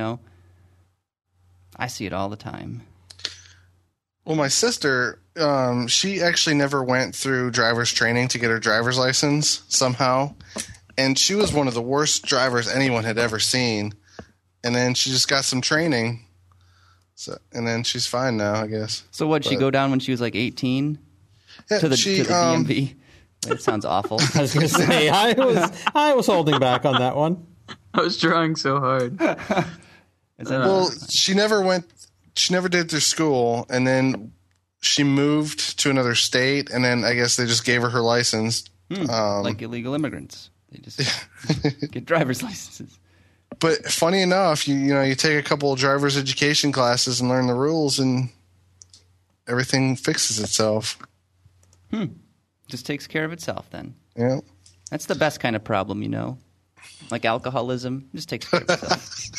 I see it all the time. Well, my sister, she actually never went through driver's training to get her driver's license somehow. And she was one of the worst drivers anyone had ever seen. And then she just got some training. And then she's fine now, I guess. So what'd she go down when she was 18? Yeah, to the DMV? That sounds awful. I was going to say, I was holding back on that one. I was trying so hard. Well, she never did through school, and then she moved to another state, and then I guess they just gave her license. Like illegal immigrants. They just get driver's licenses. But funny enough, you take a couple of driver's education classes and learn the rules, and everything fixes itself. Just takes care of itself then. Yeah. That's the best kind of problem, like alcoholism. Just takes care of itself.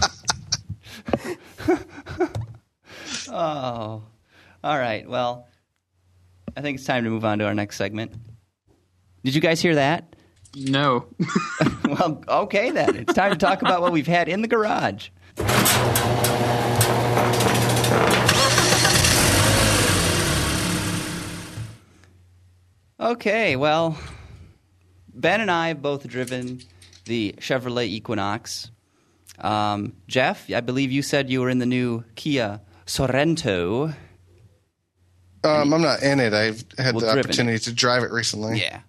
Oh. All right. Well, I think it's time to move on to our next segment. Did you guys hear that? No. Well, okay then. It's time to talk about what we've had in the garage. Okay, well, Ben and I have both driven the Chevrolet Equinox. Jeff, I believe you said you were in the new Kia Sorento. I'm not in it. I've had the driven opportunity to drive it recently. Yeah.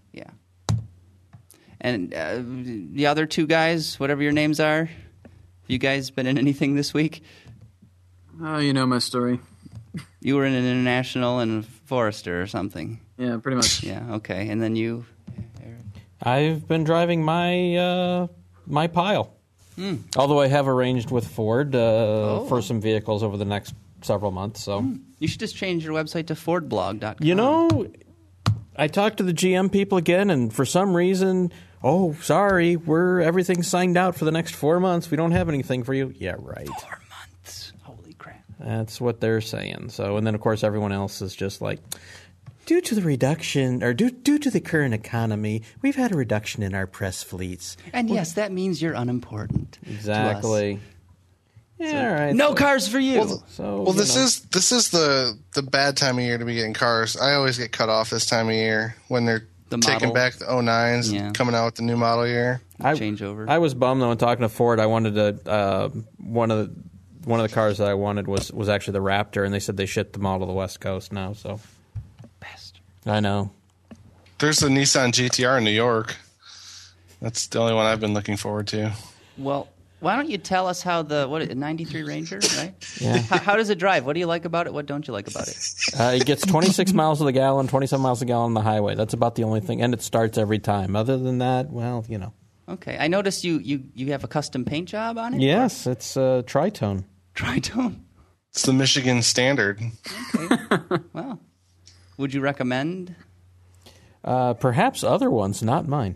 And the other two guys, whatever your names are, have you guys been in anything this week? Oh, you know my story. You were in an International and Forester or something. Yeah, pretty much. Yeah, okay. And then you, Eric? I've been driving my my Pile. Although I have arranged with Ford for some vehicles over the next several months. So You should just change your website to fordblog.com. You know, I talked to the GM people again, and for some reason, sorry, everything's signed out for the next 4 months. We don't have anything for you. Yeah, right. 4 months. Holy crap. That's what they're saying. So, and then of course everyone else is just like, due to the reduction, or due to the current economy, we've had a reduction in our press fleets. And yes, that means you're unimportant. Exactly. Yeah, all right. No cars for you. This is the bad time of year to be getting cars. I always get cut off this time of year when they're taking back the 09s and coming out with the new model year. Changeover. I was bummed though when talking to Ford. I wanted to one of the cars that I wanted was actually the Raptor, and they said they shipped them all to the West Coast now. So, bastard. I know. There's the Nissan GTR in New York. That's the only one I've been looking forward to. Well, why don't you tell us how the 93 Ranger, right? Yeah. How does it drive? What do you like about it? What don't you like about it? It gets 26 miles to the gallon, 27 miles a gallon on the highway. That's about the only thing, and it starts every time. Other than that, well, you know. Okay, I noticed you have a custom paint job on it. Yes, it's Tritone. Tritone. It's the Michigan standard. Okay. Well, would you recommend? Perhaps other ones, not mine.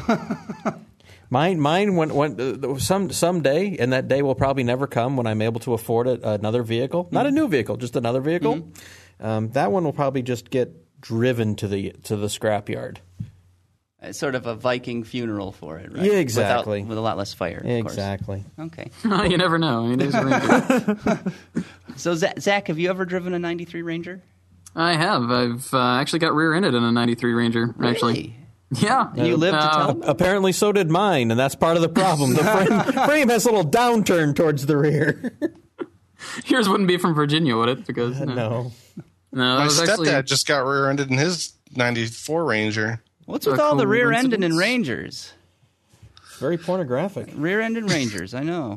Mine went someday, and that day will probably never come when I'm able to afford another vehicle. Not a new vehicle, just another vehicle. That one will probably just get driven to the scrapyard. It's sort of a Viking funeral for it, right? Yeah, exactly. With a lot less fire, of exactly. course. Okay. You never know. I mean, it is a Ranger. So, Zach, have you ever driven a 93 Ranger? I have. I've actually got rear-ended in a 93 Ranger, actually. Really? Yeah. And you lived to tell them? Apparently so did mine, and that's part of the problem. The frame has a little downturn towards the rear. Yours wouldn't be from Virginia, would it? Because No, My stepdad just got rear-ended in his 94 Ranger. What's with all the rear-ending in Rangers? Very pornographic. Rear-ending Rangers, I know.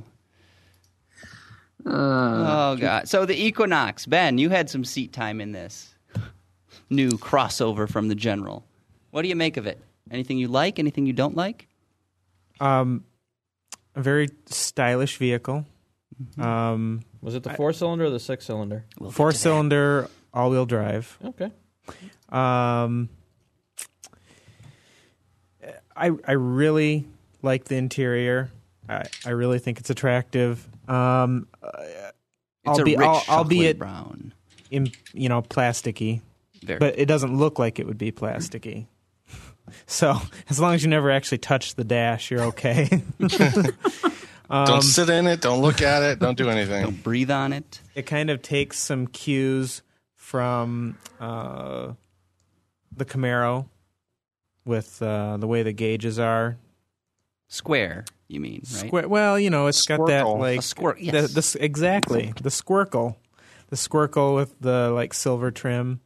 Oh, God. So the Equinox. Ben, you had some seat time in this new crossover from the General. What do you make of it? Anything you like? Anything you don't like? A very stylish vehicle. Was it the 4-cylinder or the 6-cylinder? 4-cylinder, all-wheel drive. Okay. I really like the interior. I really think it's attractive. It's a rich chocolate brown. Plasticky. But it doesn't look like it would be plasticky. So as long as you never actually touch the dash, you're okay. Don't sit in it. Don't look at it. Don't do anything. Don't breathe on it. It kind of takes some cues from the Camaro with the way the gauges are. Square, you mean, right? Square. Well, it's got that like a squirk. Yes. Exactly the Squircle, with the silver trim.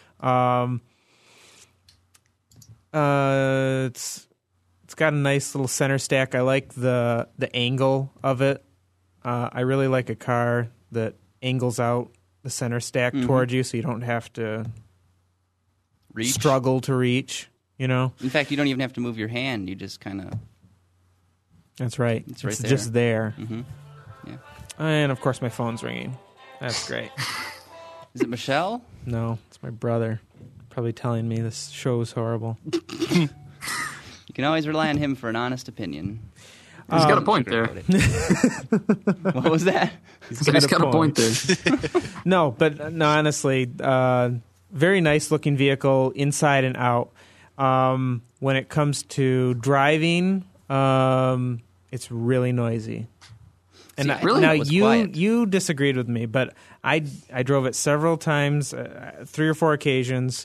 It's got a nice little center stack. I like the angle of it. I really like a car that angles out the center stack toward you, so you don't have to struggle to reach. In fact, you don't even have to move your hand. You just kind of. That's right. It's right there. Just there. Mm-hmm. Yeah. And of course, my phone's ringing. That's great. Is it Michelle? No, it's my brother. Probably telling me this show is horrible. You can always rely on him for an honest opinion. He's got a point there. What was that? He's got a point there. No, honestly, very nice looking vehicle inside and out. When it comes to driving, it's really noisy. And you disagreed with me, but I drove it several times, 3 or 4 occasions,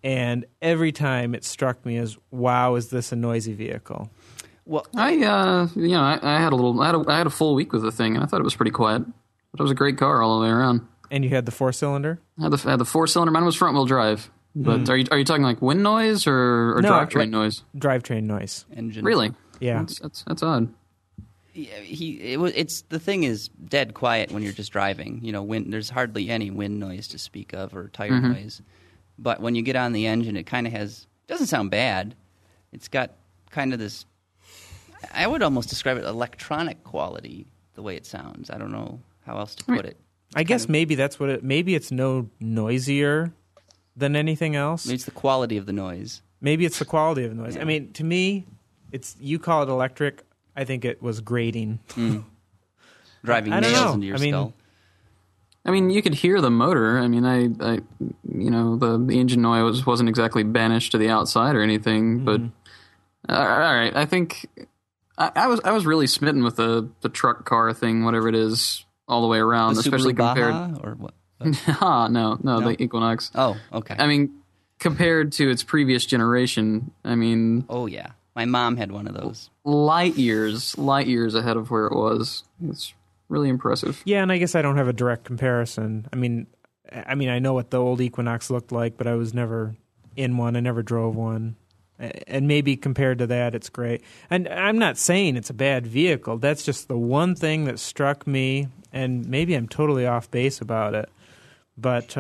and every time it struck me as, wow, is this a noisy vehicle? Well, I had a full week with the thing, and I thought it was pretty quiet. But it was a great car all the way around. And you had the 4-cylinder? I had the 4-cylinder. Mine was front-wheel drive. But are you talking like wind noise or No, drivetrain noise? Drivetrain noise. engine. Really? Yeah. That's odd. Yeah, it's the thing is dead quiet when you're just driving. There's hardly any wind noise to speak of or tire noise. But when you get on the engine, it kind of doesn't sound bad. It's got kind of this, I would almost describe it electronic quality, the way it sounds. I don't know how else to put it. I guess maybe that's what maybe it's no noisier than anything else. Maybe it's the quality of the noise. Maybe it's the quality of the noise. Yeah. I mean, to me, you call it electric. I think it was grating. Driving I don't nails know. into your I mean, skull. I mean, you could hear the motor. I mean, the engine noise wasn't exactly banished to the outside or anything. But all right, I think I was really smitten with the truck car thing, whatever it is, all the way around, The especially Subaru compared. Baja or what? No, the Equinox. Oh, okay. I mean, compared to its previous generation, I mean, Oh, yeah. My mom had one of those. light years ahead of where it was. It's really impressive. Yeah, and I guess I don't have a direct comparison. I mean, I know what the old Equinox looked like, but I was never in one. I never drove one. And maybe compared to that, it's great. And I'm not saying it's a bad vehicle. That's just the one thing that struck me, and maybe I'm totally off base about it. But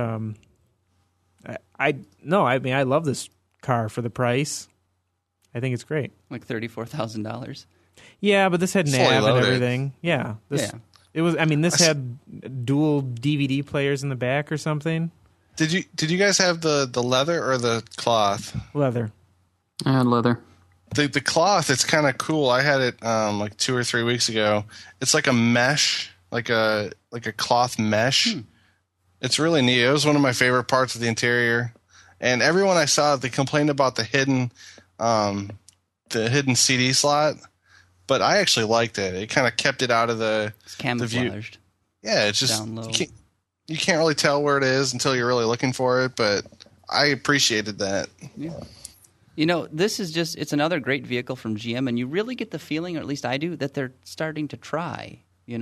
I love this car for the price. I think it's great. Like $34,000. Yeah, but this had Fully nav and loaded. everything. Yeah, Yeah. It was. I mean, this had dual DVD players in the back or something. Did you guys have the leather or the cloth? Leather. I had leather. The cloth, it's kind of cool. I had it like 2 or 3 weeks ago. It's like a mesh, like a cloth mesh. It's really neat. It was one of my favorite parts of the interior. And everyone I saw, they complained about the hidden CD slot, but I actually liked it. It kind of kept it out of It's camouflaged. Yeah, it's just Down low. you can't really tell where it is until you're really looking for it. But I appreciated that. This is it's another great vehicle from GM, and you really get the feeling, or at least I do, that they're starting to try,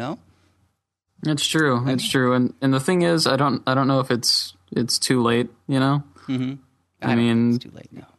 It's true. It's true. And the thing is, I don't know if it's too late. Mm-hmm. I mean, it's too late now.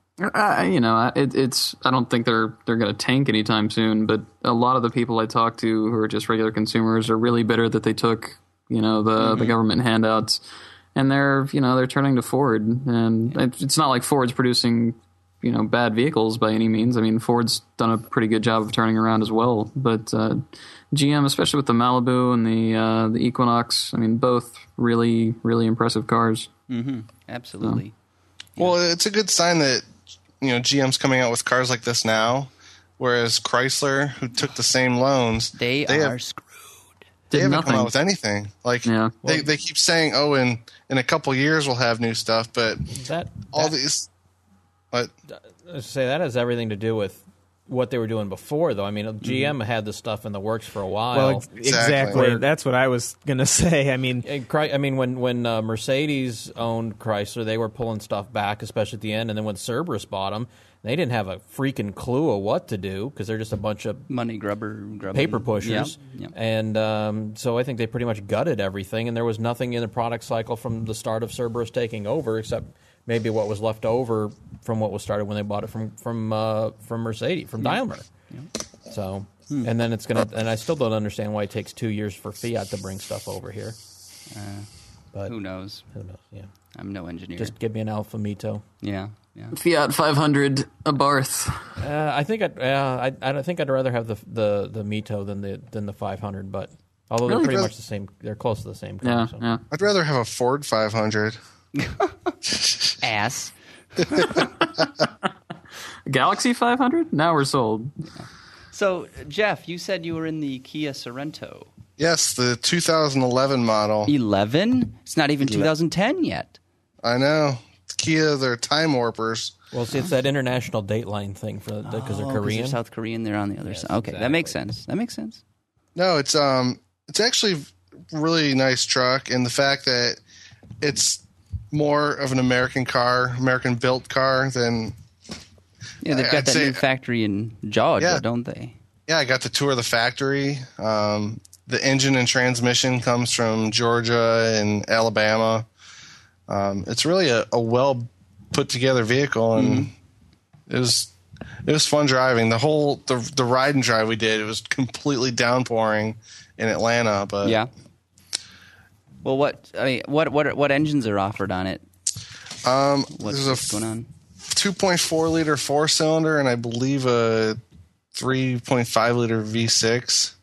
It's. I don't think they're going to tank anytime soon. But a lot of the people I talk to who are just regular consumers are really bitter that they took the government handouts, and they're turning to Ford. And it's not like Ford's producing bad vehicles by any means. I mean, Ford's done a pretty good job of turning around as well. But GM, especially with the Malibu and the Equinox, I mean, both really, really impressive cars. Mm-hmm. Absolutely. Well, it's a good sign that GM's coming out with cars like this now, whereas Chrysler, who took the same loans, They are screwed. they haven't nothing. come out with anything. Like Yeah. they keep saying, "Oh, in a couple years we'll have new stuff," but these. What? Say that has everything to do with what they were doing before, though. I mean, GM had this stuff in the works for a while. Well, exactly. Where- That's what I was gonna say. I mean, when Mercedes owned Chrysler, they were pulling stuff back, especially at the end. And then when Cerberus bought them, they didn't have a freaking clue of what to do because they're just a bunch of Money grubbing. paper pushers. Yep. And so I think they pretty much gutted everything, and there was nothing in the product cycle from the start of Cerberus taking over except maybe what was left over from what was started when they bought it from Mercedes, from Daimler. So, and then it's gonna, and I still don't understand why it takes 2 years for Fiat to bring stuff over here. But Who knows? Yeah, I'm no engineer. just give me an Alfa Mito. Yeah. Fiat 500 Abarth. I think I'd rather have the Mito than the 500, but although they're Really? pretty much the same, they're close to the same car. Yeah, so. yeah. I'd rather have a Ford 500. Ass. Galaxy 500? Now we're sold. So, Jeff, you said you were in the Kia Sorento. Yes, the 2011 model. 11? It's not even 2010 yet. I know. Kia, they're time warpers. Well, see, it's that international dateline thing because they're Korean. They're South Korean, they're on the other side. Okay, that makes sense. No, it's actually a really nice truck, and the fact that it's more of an American built car than. Yeah, they've got I'd that say- new factory in Georgia, Yeah. don't they? Yeah, I got to tour the factory. The engine and transmission comes from Georgia and Alabama. It's really a well put together vehicle, and it was fun driving. The ride and drive we did, it was completely downpouring in Atlanta, but Yeah. Well, what engines are offered on it? there's What's going on? 2.4 liter 4-cylinder and I believe a 3.5 liter V6.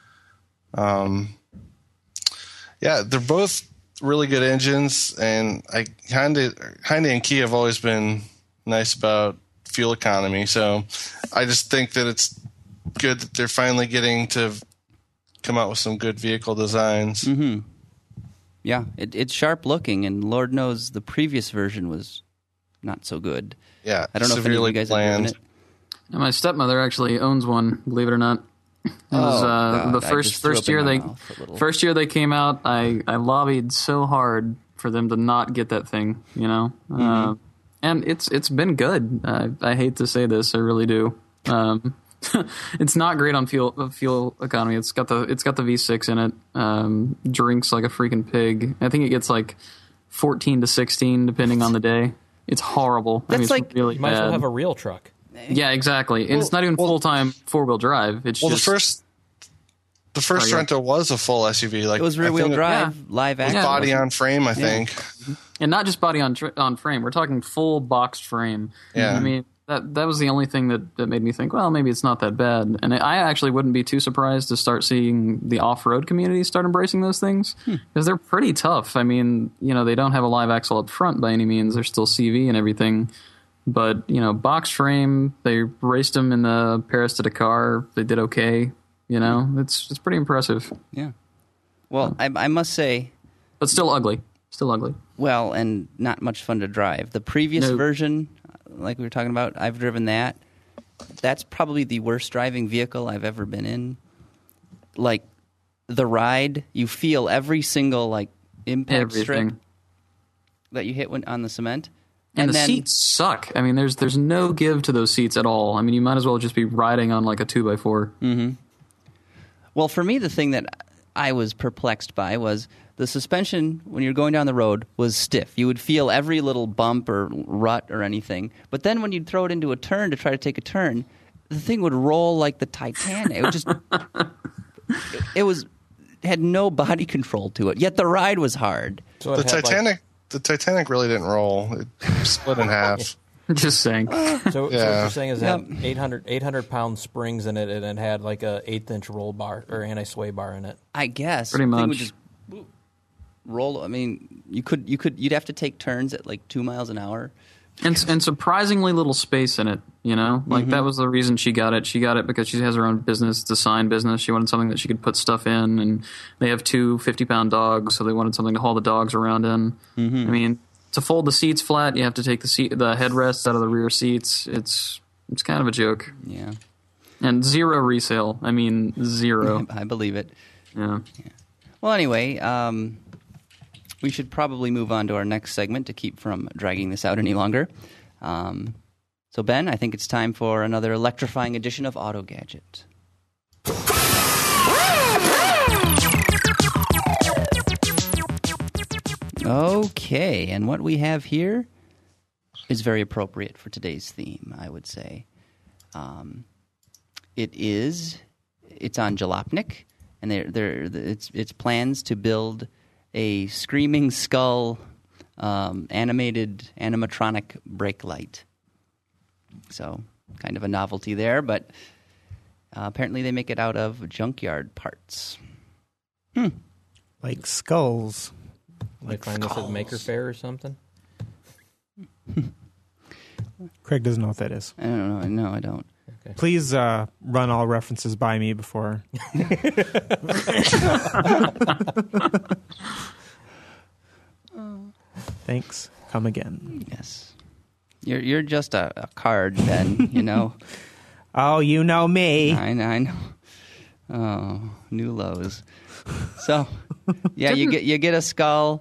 Yeah, they're both really good engines, and Hyundai and Kia have always been nice about fuel economy. So I just think that it's good that they're finally getting to come out with some good vehicle designs. Mm-hmm. Yeah, it's sharp looking, and Lord knows the previous version was not so good. Yeah, I don't know if any of you guys have driven it. And my stepmother actually owns one, believe it or not. It was God, the I just threw first up in year my they mouth a little. first year they came out. I lobbied so hard for them to not get that thing, you know. And it's been good. I hate to say this, I really do. It's not great on fuel economy. It's got the V6 in it. Drinks like a freaking pig. I think it gets like 14 to 16 depending on the day. It's horrible. That's it's like- really You might as well bad. have a real truck. Yeah, exactly. And it's not even full-time four-wheel drive. It's Well, just the first yeah. rental was a full SUV. Like It was I rear-wheel think drive, live it was action. body on frame, I think. and not just body on frame. We're talking full boxed frame. Yeah. I mean that was the only thing that made me think, well, maybe it's not that bad. And I actually wouldn't be too surprised to start seeing the off-road community start embracing those things because they're pretty tough. I mean, you know, they don't have a live axle up front by any means. They're still CV and everything. But, you know, box frame, they raced them in the Paris to Dakar. They did okay. You know, it's pretty impressive. Yeah. Well, I must say, But still ugly. Still ugly. well, and not much fun to drive. The previous No. version, like we were talking about, I've driven that. That's probably the worst driving vehicle I've ever been in. Like, the ride, you feel every single, like, impact strip Everything. that you hit on the cement. And the then, seats suck. I mean, there's no give to those seats at all. I mean, you might as well just be riding on like a 2x4. Well, for me, the thing that I was perplexed by was the suspension, when you're going down the road, was stiff. You would feel every little bump or rut or anything. But then when you'd throw it into a turn to try to take a turn, the thing would roll like the Titanic. It would just... it had no body control to it. Yet the ride was hard. So The it had, Titanic really didn't roll. It split in half. Just saying. So what Yeah. you're saying is Yep. that 800 pound springs in it, and it had like a 1/8 inch roll bar or anti-sway bar in it. I guess. Pretty The thing much. would just roll. I mean, you'd have to take turns at like 2 miles an hour. And surprisingly little space in it, you know? Like, that was the reason she got it. She got it because she has her own business, design business. She wanted something that she could put stuff in. And they have 2 50-pound dogs, so they wanted something to haul the dogs around in. I mean, to fold the seats flat, you have to take the headrests out of the rear seats. It's kind of a joke. Yeah, And zero resale. I mean, zero. I believe it. Yeah. Well, anyway, we should probably move on to our next segment to keep from dragging this out any longer. So, Ben, I think it's time for another electrifying edition of Auto Gadget. Okay, and what we have here is very appropriate for today's theme, I would say. It's on Jalopnik, and it's plans to build a Screaming Skull animated animatronic brake light. So, kind of a novelty there, but apparently they make it out of junkyard parts. Like skulls. They find this at Maker Faire or something. Craig doesn't know what that is. I don't know. No, I don't. Please run all references by me before. Thanks. Come again. Yes. You're just a card, Ben, you know. Oh, you know me. I know. Oh, new lows. So, yeah, you get a skull.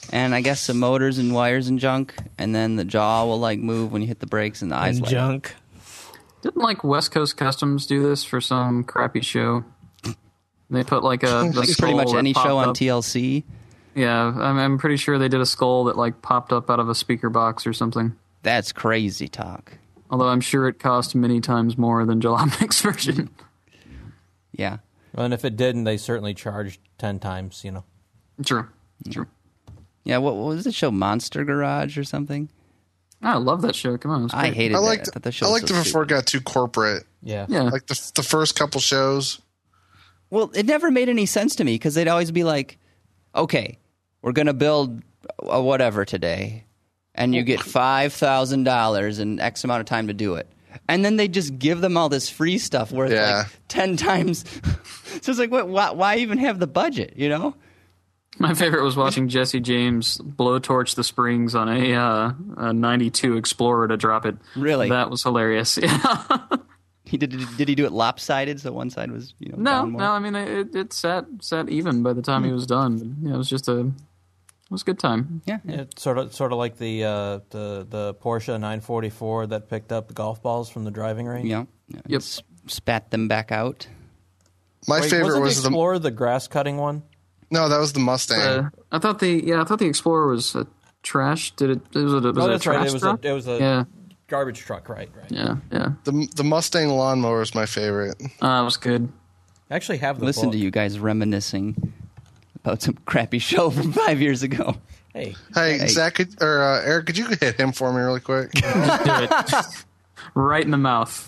and I guess some motors and wires and junk, and then the jaw will like move when you hit the brakes and the eyes And light up. junk. Didn't like West Coast Customs do this for some crappy show? They put like a the Like skull pretty much that any popped show on up. TLC. Yeah, I'm pretty sure they did a skull that like popped up out of a speaker box or something. That's crazy talk. Although I'm sure it cost many times more than Jalopnik's version. Yeah. And if it didn't, they certainly charged 10 times, True. Yeah, what was the show? Monster Garage or something? I love that show. Come on, it was I great. hated I that. liked I thought the show I was liked so it before it stupid. got too corporate. Yeah. Yeah, Like the first couple shows. Well, it never made any sense to me because they'd always be like, okay, we're going to build a whatever today, and you get $5,000 in X amount of time to do it. And then they just give them all this free stuff worth Yeah. like 10 times. So it's like, why even have the budget, my favorite was watching Jesse James blowtorch the springs on a 92 Explorer to drop it. Really? That was hilarious. Yeah. Did he do it lopsided so one side was, No, down more? no. I mean, it sat even by the time he was done. Yeah, it was just it was a good time. Yeah. It's sort of like the Porsche 944 that picked up the golf balls from the driving range. Yeah. Yep. Spat them back out. My Wait, favorite wasn't was the Explorer the grass cutting one? no, that was the Mustang. I thought the Explorer was a trash. Was it a That's right. trash truck? It was a Yeah, garbage truck, right? yeah. The Mustang lawnmower is my favorite. It was good. I actually have the Listen book. to you guys reminiscing about some crappy show from 5 years ago. Hey, Hey, Zach, Eric, could you hit him for me really quick? Do it right in the mouth.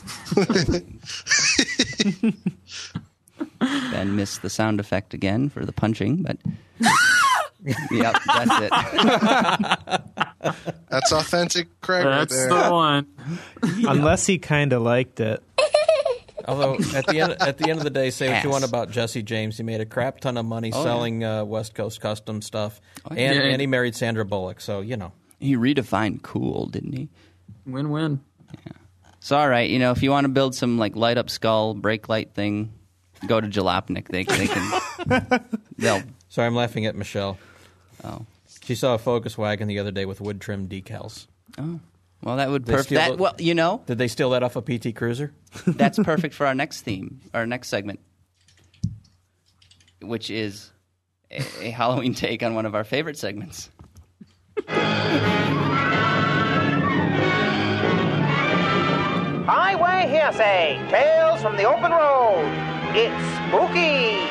Ben missed the sound effect again for the punching, but yep, that's it. That's authentic Craig right That's there. the one. Unless he kind of liked it. although at the end of the day, say what you Ass. want about Jesse James, he made a crap ton of money selling West Coast Custom stuff, and yeah. he married Sandra Bullock. So He redefined cool, didn't he? Win-win. So all right, if you want to build some like light up skull brake light thing, go to Jalopnik. They can. They'll. Sorry, I'm laughing at Michelle. Oh. She saw a Focus wagon the other day with wood trim decals. Oh. Well, that would They perfect. steal That it- well, Did they steal that off a PT Cruiser? that's perfect for our next theme, our next segment, which is a Halloween take on one of our favorite segments. Highway Hearsay, Tales from the Open Road. It's spooky.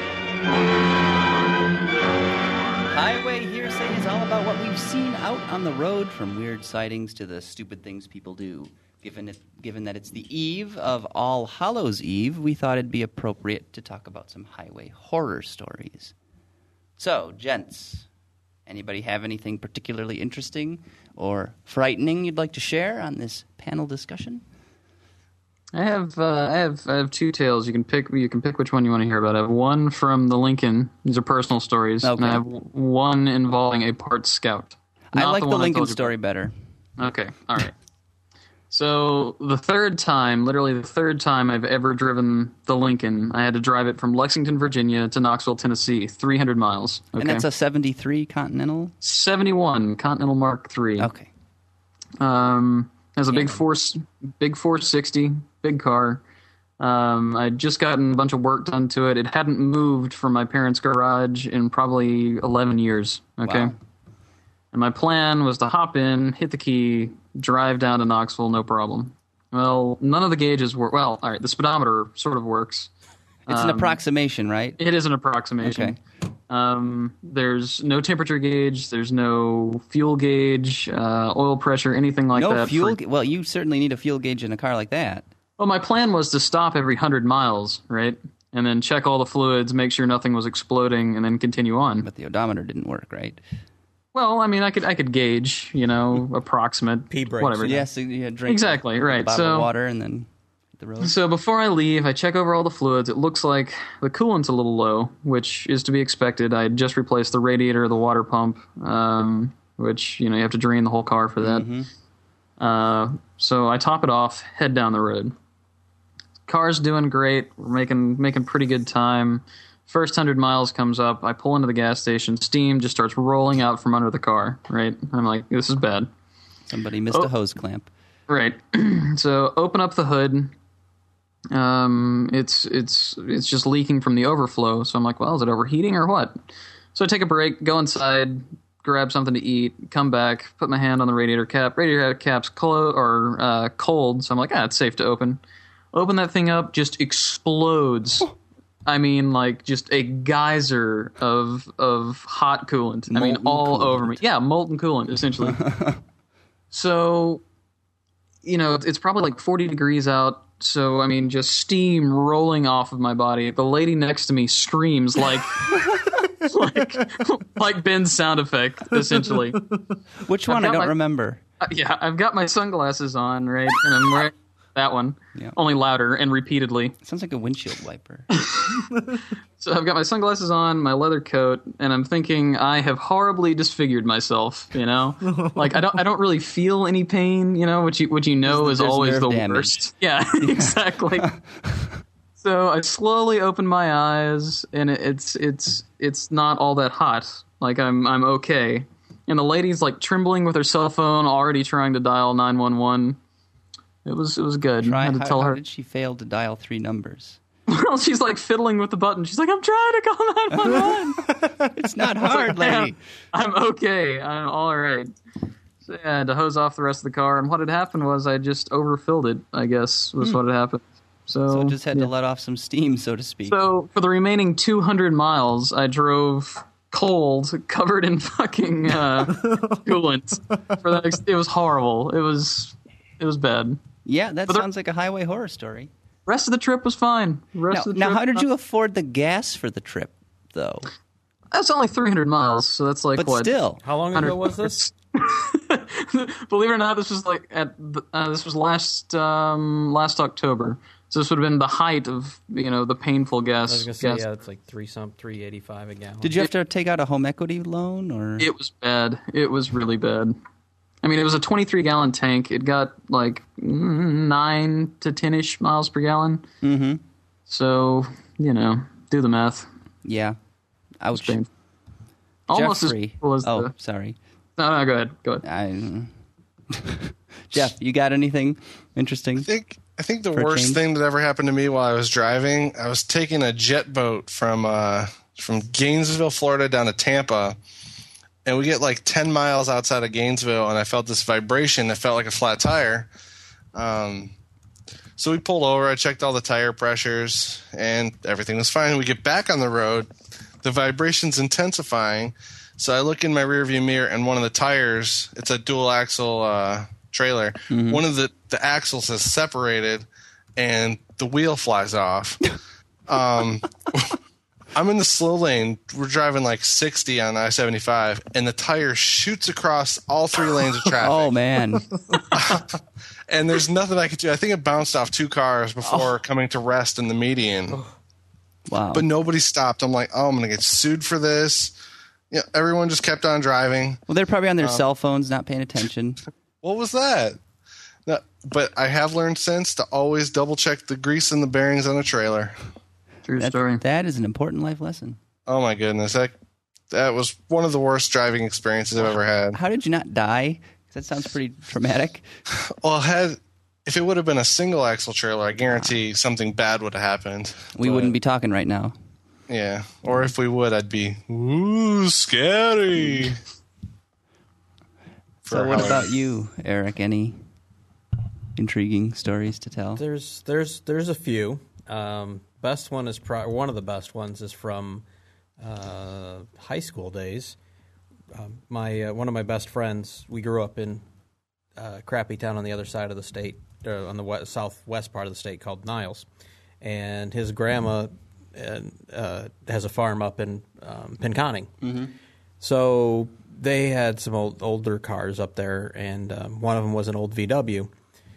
Highway Hearsay is all about what we've seen out on the road, from weird sightings to the stupid things people do. Given that it's the eve of All Hallows Eve, we thought it'd be appropriate to talk about some highway horror stories. So, gents, anybody have anything particularly interesting or frightening you'd like to share on this panel discussion? I have two tales. You can pick which one you want to hear about. I have one from the Lincoln. These are personal stories. Okay. And I have one involving a parts scout. I Not like the one Lincoln told you story better. about. Okay, all right. So literally the third time I've ever driven the Lincoln, I had to drive it from Lexington, Virginia to Knoxville, Tennessee, 300 miles. Okay. And that's a 73 Continental? 71 Continental Mark III. Okay. Has a big 460, big car. I'd just gotten a bunch of work done to it. It hadn't moved from my parents' garage in probably 11 years. Okay. Wow. And my plan was to hop in, hit the key, drive down to Knoxville, no problem. Well, none of the gauges work. Well, all right, the speedometer sort of works. It's an approximation, right? It is an approximation. Okay. There's no temperature gauge. There's no fuel gauge, oil pressure, anything like No that. fuel. Well, you certainly need a fuel gauge in a car like that. Well, my plan was to stop every 100 miles, right? And then check all the fluids, make sure nothing was exploding, and then continue on. But the odometer didn't work, right? Well, I mean, I could gauge, approximate, Pee breaks. whatever. Yes, so you drink Exactly, right. a bottle So- of water and then hit the road. So before I leave, I check over all the fluids. It looks like the coolant's a little low, which is to be expected. I had just replaced the radiator, the water pump, which, you have to drain the whole car for that. So I top it off, head down the road. Car's doing great. We're making pretty good time. First 100 miles comes up. I pull into the gas station. Steam just starts rolling out from under the car, right? I'm like, this is bad. Somebody missed a hose clamp. Right. So open up the hood. It's just leaking from the overflow. So I'm like, well, is it overheating or what? So I take a break, go inside, grab something to eat, come back, put my hand on the radiator cap. Radiator cap's cold, so I'm like, it's safe to open. Open that thing up, just explodes. I mean, like, just a geyser of hot coolant. Molten all coolant. over me. Yeah, molten coolant, essentially. So, it's probably like 40 degrees out. So, I mean, just steam rolling off of my body. The lady next to me screams like Ben's sound effect, essentially. Which one? I don't remember. Yeah, I've got my sunglasses on, right? And I'm wearing that one, only louder and repeatedly. Sounds like a windshield wiper. So I've got my sunglasses on, my leather coat, and I'm thinking I have horribly disfigured myself. Like I don't really feel any pain. What you know is always the damage. worst. Yeah, exactly. So I slowly open my eyes, and it's not all that hot. Like I'm okay. And the lady's like trembling with her cell phone, already trying to dial 911. It was good. I had to tell her. How did she fail to dial 3 numbers? Well, she's like fiddling with the button. She's like, I'm trying to call 911. It's not hard, lady. I'm okay. I'm all right. So I had to hose off the rest of the car. And what had happened was I just overfilled it, I guess, was what had happened. So it just had to let off some steam, so to speak. So for the remaining 200 miles, I drove cold, covered in fucking coolant. It was horrible. It was bad. Yeah, that sounds like a highway horror story. Rest of the trip was fine. Now, how did you afford the gas for the trip, though? That's only 300 miles, so that's like, but what? Still. How long ago was this? Believe it or not, this was like this was last October. So this would have been the height of the painful gas. I was gonna say, it's like $3.85 a gallon. Did you have to take out a home equity loan, or? It was bad. It was really bad. I mean, it was a 23-gallon tank. It got like 9 to 10-ish miles per gallon. Mm-hmm. So do the math. Yeah. Ouch. Almost Jeffrey. as cool as sorry. No, go ahead. Jeff, you got anything interesting? I think the worst thing that ever happened to me while I was driving, I was taking a jet boat from Gainesville, Florida down to Tampa, and we get like 10 miles outside of Gainesville, and I felt this vibration that felt like a flat tire. So we pulled over, I checked all the tire pressures, and everything was fine. We get back on the road, the vibration's intensifying, so I look in my rearview mirror, and one of the tires, it's a dual axle trailer, one of the axles has separated and the wheel flies off. I'm in the slow lane. We're driving like 60 on I-75 and the tire shoots across all 3 lanes of traffic. Oh man. And there's nothing I could do. I think it bounced off 2 cars before coming to rest in the median. Wow. But nobody stopped. I'm like, I'm going to get sued for this. Everyone just kept on driving. Well, they're probably on their cell phones, not paying attention. What was that? No, but I have learned since to always double check the grease and the bearings on a trailer. True story. That is an important life lesson. Oh my goodness, that was one of the worst driving experiences I've ever had. How did you not die? 'Cause that sounds pretty traumatic. Well, if it would have been a single axle trailer, I guarantee something bad would have happened. We wouldn't be talking right now. Yeah, or if we would, I'd be scary. So what about you, Eric? Any intriguing stories to tell? There's a few. Best one is one of the best ones is from high school days. One of my best friends. We grew up in a crappy town on the other side of the state, on the southwest part of the state called Niles, and his grandma has a farm up in Pinconning. Mm-hmm. So they had some older cars up there, and one of them was an old VW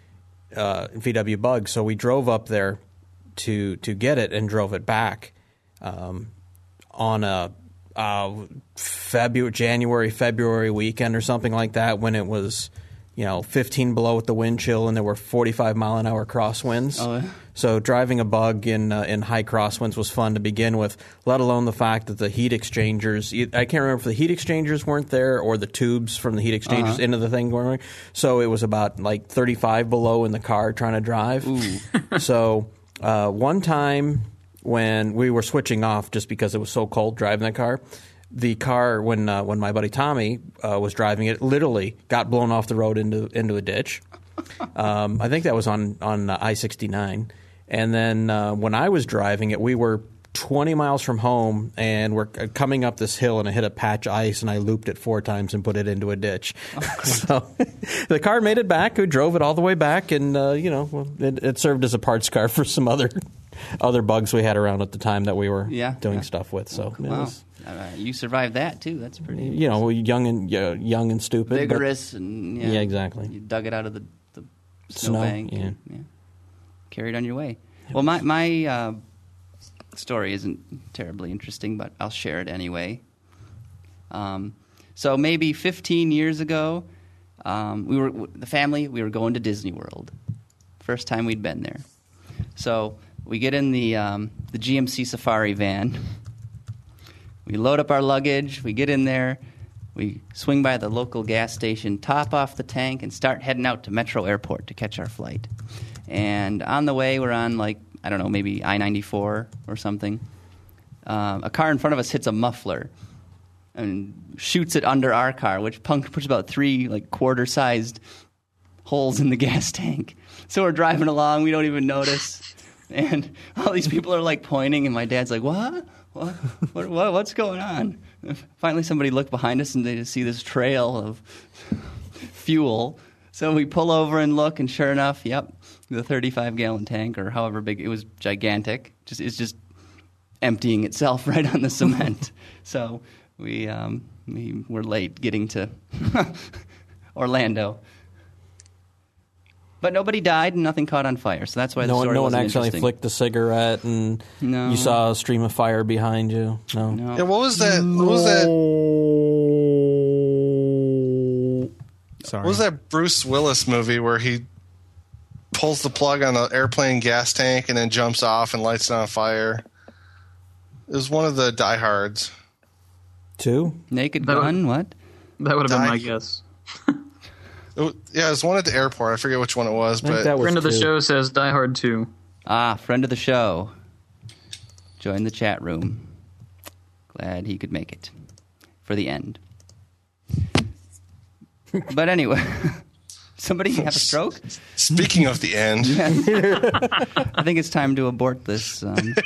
Bug. So we drove up there to get it and drove it back on a January, February weekend or something like that when it was, 15 below with the wind chill, and there were 45-mile-an-hour crosswinds. Oh, yeah. So driving a Bug in high crosswinds was fun to begin with, let alone the fact that the heat exchangers, I can't remember if the heat exchangers weren't there or the tubes from the heat exchangers into the thing weren't. So it was about like 35 below in the car trying to drive. So one time when we were switching off just because it was so cold driving the car, when my buddy Tommy was driving it, literally got blown off the road into a ditch. I think that was on I-69. And then when I was driving it, we were 20 miles from home, and we're coming up this hill, and I hit a patch of ice, and I looped it 4 times and put it into a ditch. So the car made it back. We drove it all the way back, and it served as a parts car for some other Bugs we had around at the time that we were doing stuff with. So wow. You survived that too. That's pretty. Young and stupid, vigorous, and yeah, exactly. You dug it out of the snowbank. Yeah. Carried on your way. Well, my story isn't terribly interesting, but I'll share it anyway. So maybe 15 years ago, we were going to Disney World. First time we'd been there. So we get in the GMC Safari van. We load up our luggage. We get in there. We swing by the local gas station, top off the tank, and start heading out to Metro Airport to catch our flight. And on the way, we're on, maybe I-94 or something. A car in front of us hits a muffler and shoots it under our car, which puts about 3 quarter-sized holes in the gas tank. So we're driving along. We don't even notice. And all these people are, pointing, and my dad's like, what? What's going on? Finally, somebody looked behind us, and they just see this trail of fuel. So we pull over and look, and sure enough, yep, the 35-gallon tank, or however big, it was gigantic. It's just emptying itself right on the cement. So we were late getting to Orlando. But nobody died and nothing caught on fire, so that's why the story no one wasn't actually interesting. flicked a cigarette, and you saw a stream of fire behind you. No. Yeah, what was that? What was that? Sorry. What was that Bruce Willis movie where he pulls the plug on the airplane gas tank and then jumps off and lights it on fire? It was one of the Die Hards. 2? Naked Gun, what? That would have been my guess. It was one at the airport. I forget which one it was, but Friend of the show says Die Hard 2. Friend of the show. Join the chat room. Glad he could make it for the end. But anyway, somebody have a stroke? Speaking of the end. I think it's time to abort this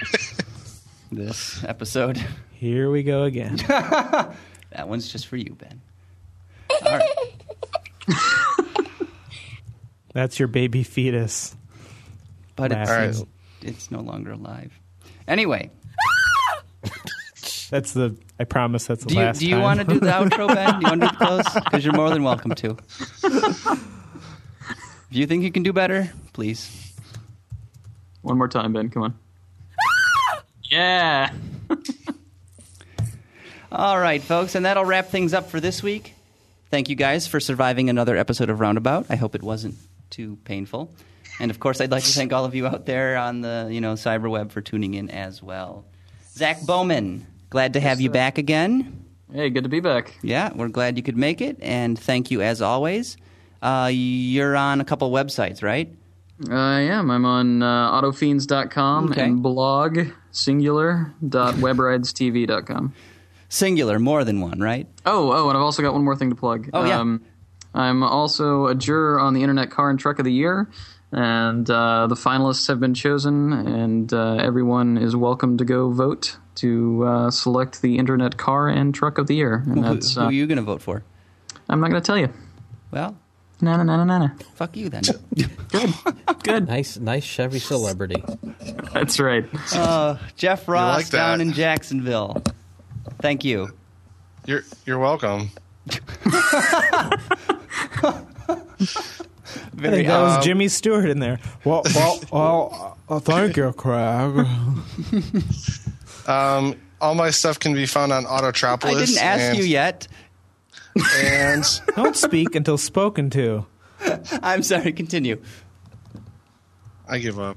this episode. Here we go again. That one's just for you, Ben. All right. That's your baby fetus. But it's no longer alive. Anyway. I promise that's the last time. Do you want to do the outro, Ben? Do you want to do the close? Because you're more than welcome to. If you think you can do better, please. One more time, Ben. Come on. Yeah. All right, folks. And that'll wrap things up for this week. Thank you guys for surviving another episode of Roundabout. I hope it wasn't too painful. And, of course, I'd like to thank all of you out there on the cyberweb for tuning in as well. Zach Bowman, glad to have you back again. Hey, good to be back. Yeah, we're glad you could make it, and thank you as always. You're on a couple websites, right? I am. I'm on autofiends.com and blog singular.webridestv.com. Singular, more than one, right? Oh, and I've also got one more thing to plug. Oh, yeah. I'm also a juror on the Internet Car and Truck of the Year, and the finalists have been chosen, and everyone is welcome to go vote to select the Internet Car and Truck of the Year. And who are you going to vote for? I'm not going to tell you. Well, na. Fuck you then. Good. Nice Chevy celebrity. That's right. Jeff Ross down in Jacksonville. Thank you. You're welcome. I think that was Jimmy Stewart in there. Well, thank you, Craig. All my stuff can be found on Autotropolis. I didn't ask you yet. And don't speak until spoken to. I'm sorry, continue. I give up.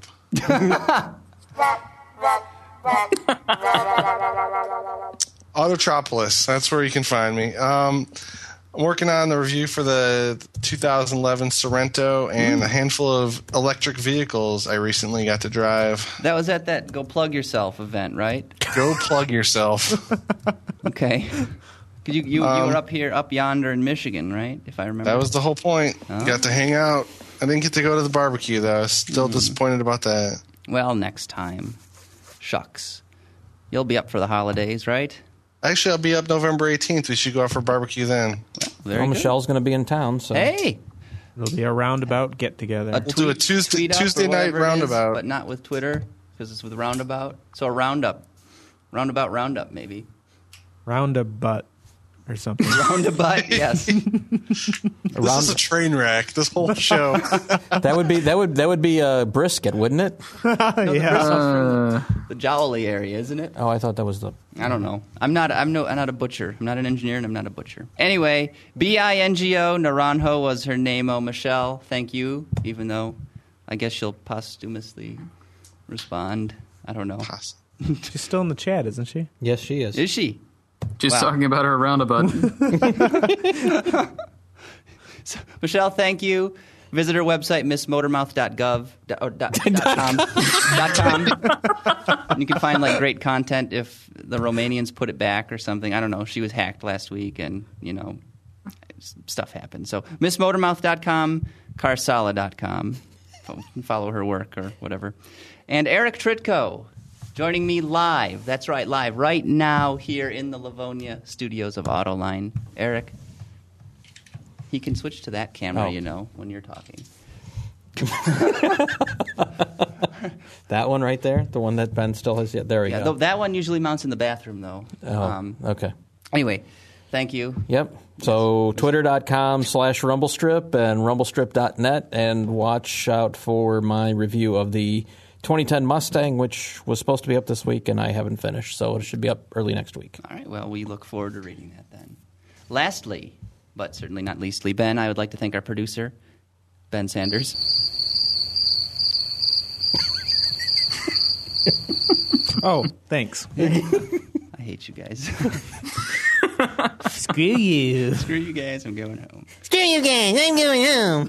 Autotropolis. That's where you can find me. I'm working on the review for the 2011 Sorrento and a handful of electric vehicles I recently got to drive. That was at that Go Plug Yourself event, right? Go plug yourself. Okay. You were up yonder in Michigan, right? If I remember. That was the whole point. Oh. Got to hang out. I didn't get to go to the barbecue, though. I was still disappointed about that. Well, next time. Shucks. You'll be up for the holidays, right? Actually, I'll be up November 18th. We should go out for barbecue then. Very good. Michelle's going to be in town. So. Hey! It'll be a roundabout get-together. We'll do a Tuesday tweet up or night whatever it is, roundabout. but not with Twitter, because it's with Roundabout. So a roundup. Roundup, maybe. Roundabout or something. Roundabout, yes. This is a train wreck. This whole show. That would be a brisket, wouldn't it? Yeah. The Jowly area, isn't it? Oh, I thought that was the. I don't know. I'm not a butcher. I'm not an engineer, and I'm not a butcher. Anyway, Bingo Naranjo was her name-o. Michelle, thank you. Even though, I guess she'll posthumously respond. I don't know. She's still in the chat, isn't she? Yes, she is. Is she? She's Wow. talking about her roundabout. So, Michelle, thank you. Visit her website, missmotormouth.gov.com. And you can find like great content if the Romanians put it back or something. I don't know. She was hacked last week, and stuff happened. So missmotormouth.com, carsala.com. Follow her work or whatever. And Eric Tritko joining me live. That's right, live right now here in the Livonia studios of Autoline. Eric. He can switch to that camera, when you're talking. That one right there? The one that Ben still has? Yeah, there we go. That one usually mounts in the bathroom, though. Oh, okay. Anyway, thank you. Yep. So twitter.com/rumblestrip and rumblestrip.net, and watch out for my review of the 2010 Mustang, which was supposed to be up this week, and I haven't finished, so it should be up early next week. All right, well, we look forward to reading that then. Lastly, but certainly not leastly, Ben, I would like to thank our producer, Ben Sanders. Oh, thanks. I hate you guys. Screw you. Screw you guys, I'm going home. Screw you guys, I'm going home.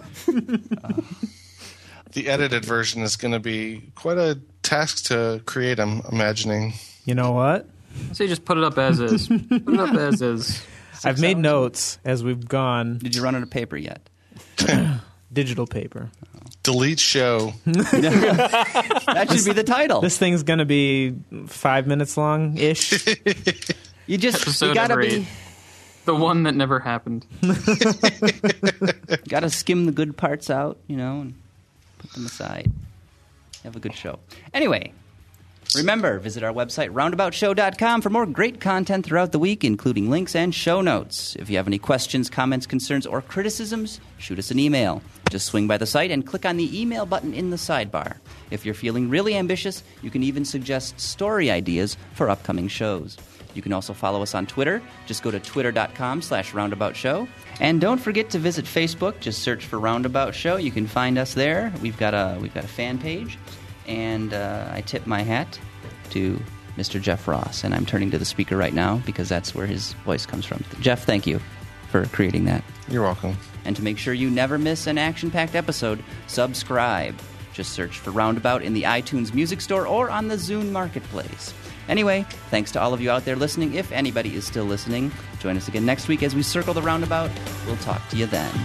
The edited version is going to be quite a task to create, I'm imagining. You know what? So you just put it up as is. Put it up as is. I've made notes as we've gone. Did you run out of paper yet? Digital paper. Delete show. That should be the title. This thing's going to be 5 minutes long-ish. You Episode gotta number be... 8. The one that never happened. Gotta skim the good parts out, and put them aside. Have a good show. Anyway, remember, visit our website, roundaboutshow.com, for more great content throughout the week, including links and show notes. If you have any questions, comments, concerns, or criticisms, shoot us an email. Just swing by the site and click on the email button in the sidebar. If you're feeling really ambitious, you can even suggest story ideas for upcoming shows. You can also follow us on Twitter. Just go to twitter.com/roundaboutshow. And don't forget to visit Facebook. Just search for Roundabout Show. You can find us there. We've got a fan page. And I tip my hat to Mr. Jeff Ross. And I'm turning to the speaker right now because that's where his voice comes from. Jeff, thank you for creating that. You're welcome. And to make sure you never miss an action-packed episode, subscribe. Just search for Roundabout in the iTunes Music Store or on the Zune Marketplace. Anyway, thanks to all of you out there listening. If anybody is still listening, join us again next week as we circle the roundabout. We'll talk to you then.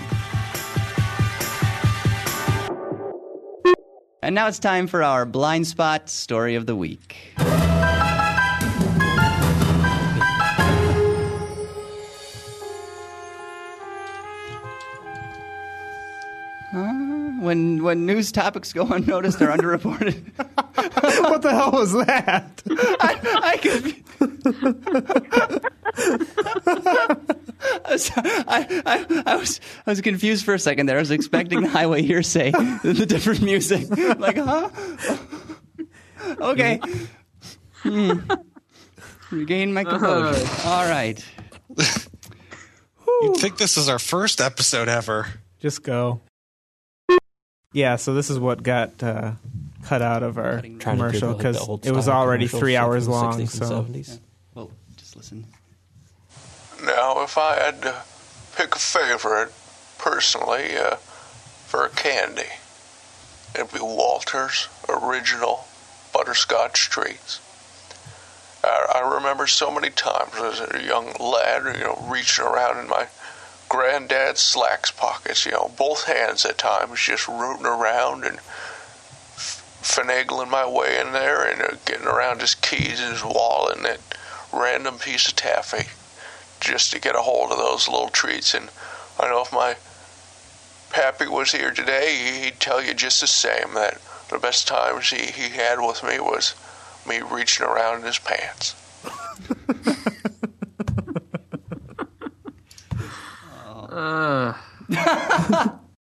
And now it's time for our Blind Spot Story of the Week. When news topics go unnoticed or underreported. What the hell was that? I was confused for a second there. I was expecting the highway hearsay, the different music. Like, huh? Okay. Regain my composure. All right. You'd think this is our first episode ever. Just go. Yeah, so this is what got cut out of our Trying to do commercial the because old it was style already commercials 3 hours from the long. 60s and So 70s. Well, just listen. Now, if I had to pick a favorite, personally, for a candy, it'd be Walter's Original Butterscotch Treats. I remember so many times as a young lad, reaching around in my granddad's slacks pockets, both hands at times just rooting around and finagling my way in there and getting around his keys in his wallet and that random piece of taffy just to get a hold of those little treats. And I know if my pappy was here today, he'd tell you just the same, that the best times he had with me was me reaching around in his pants.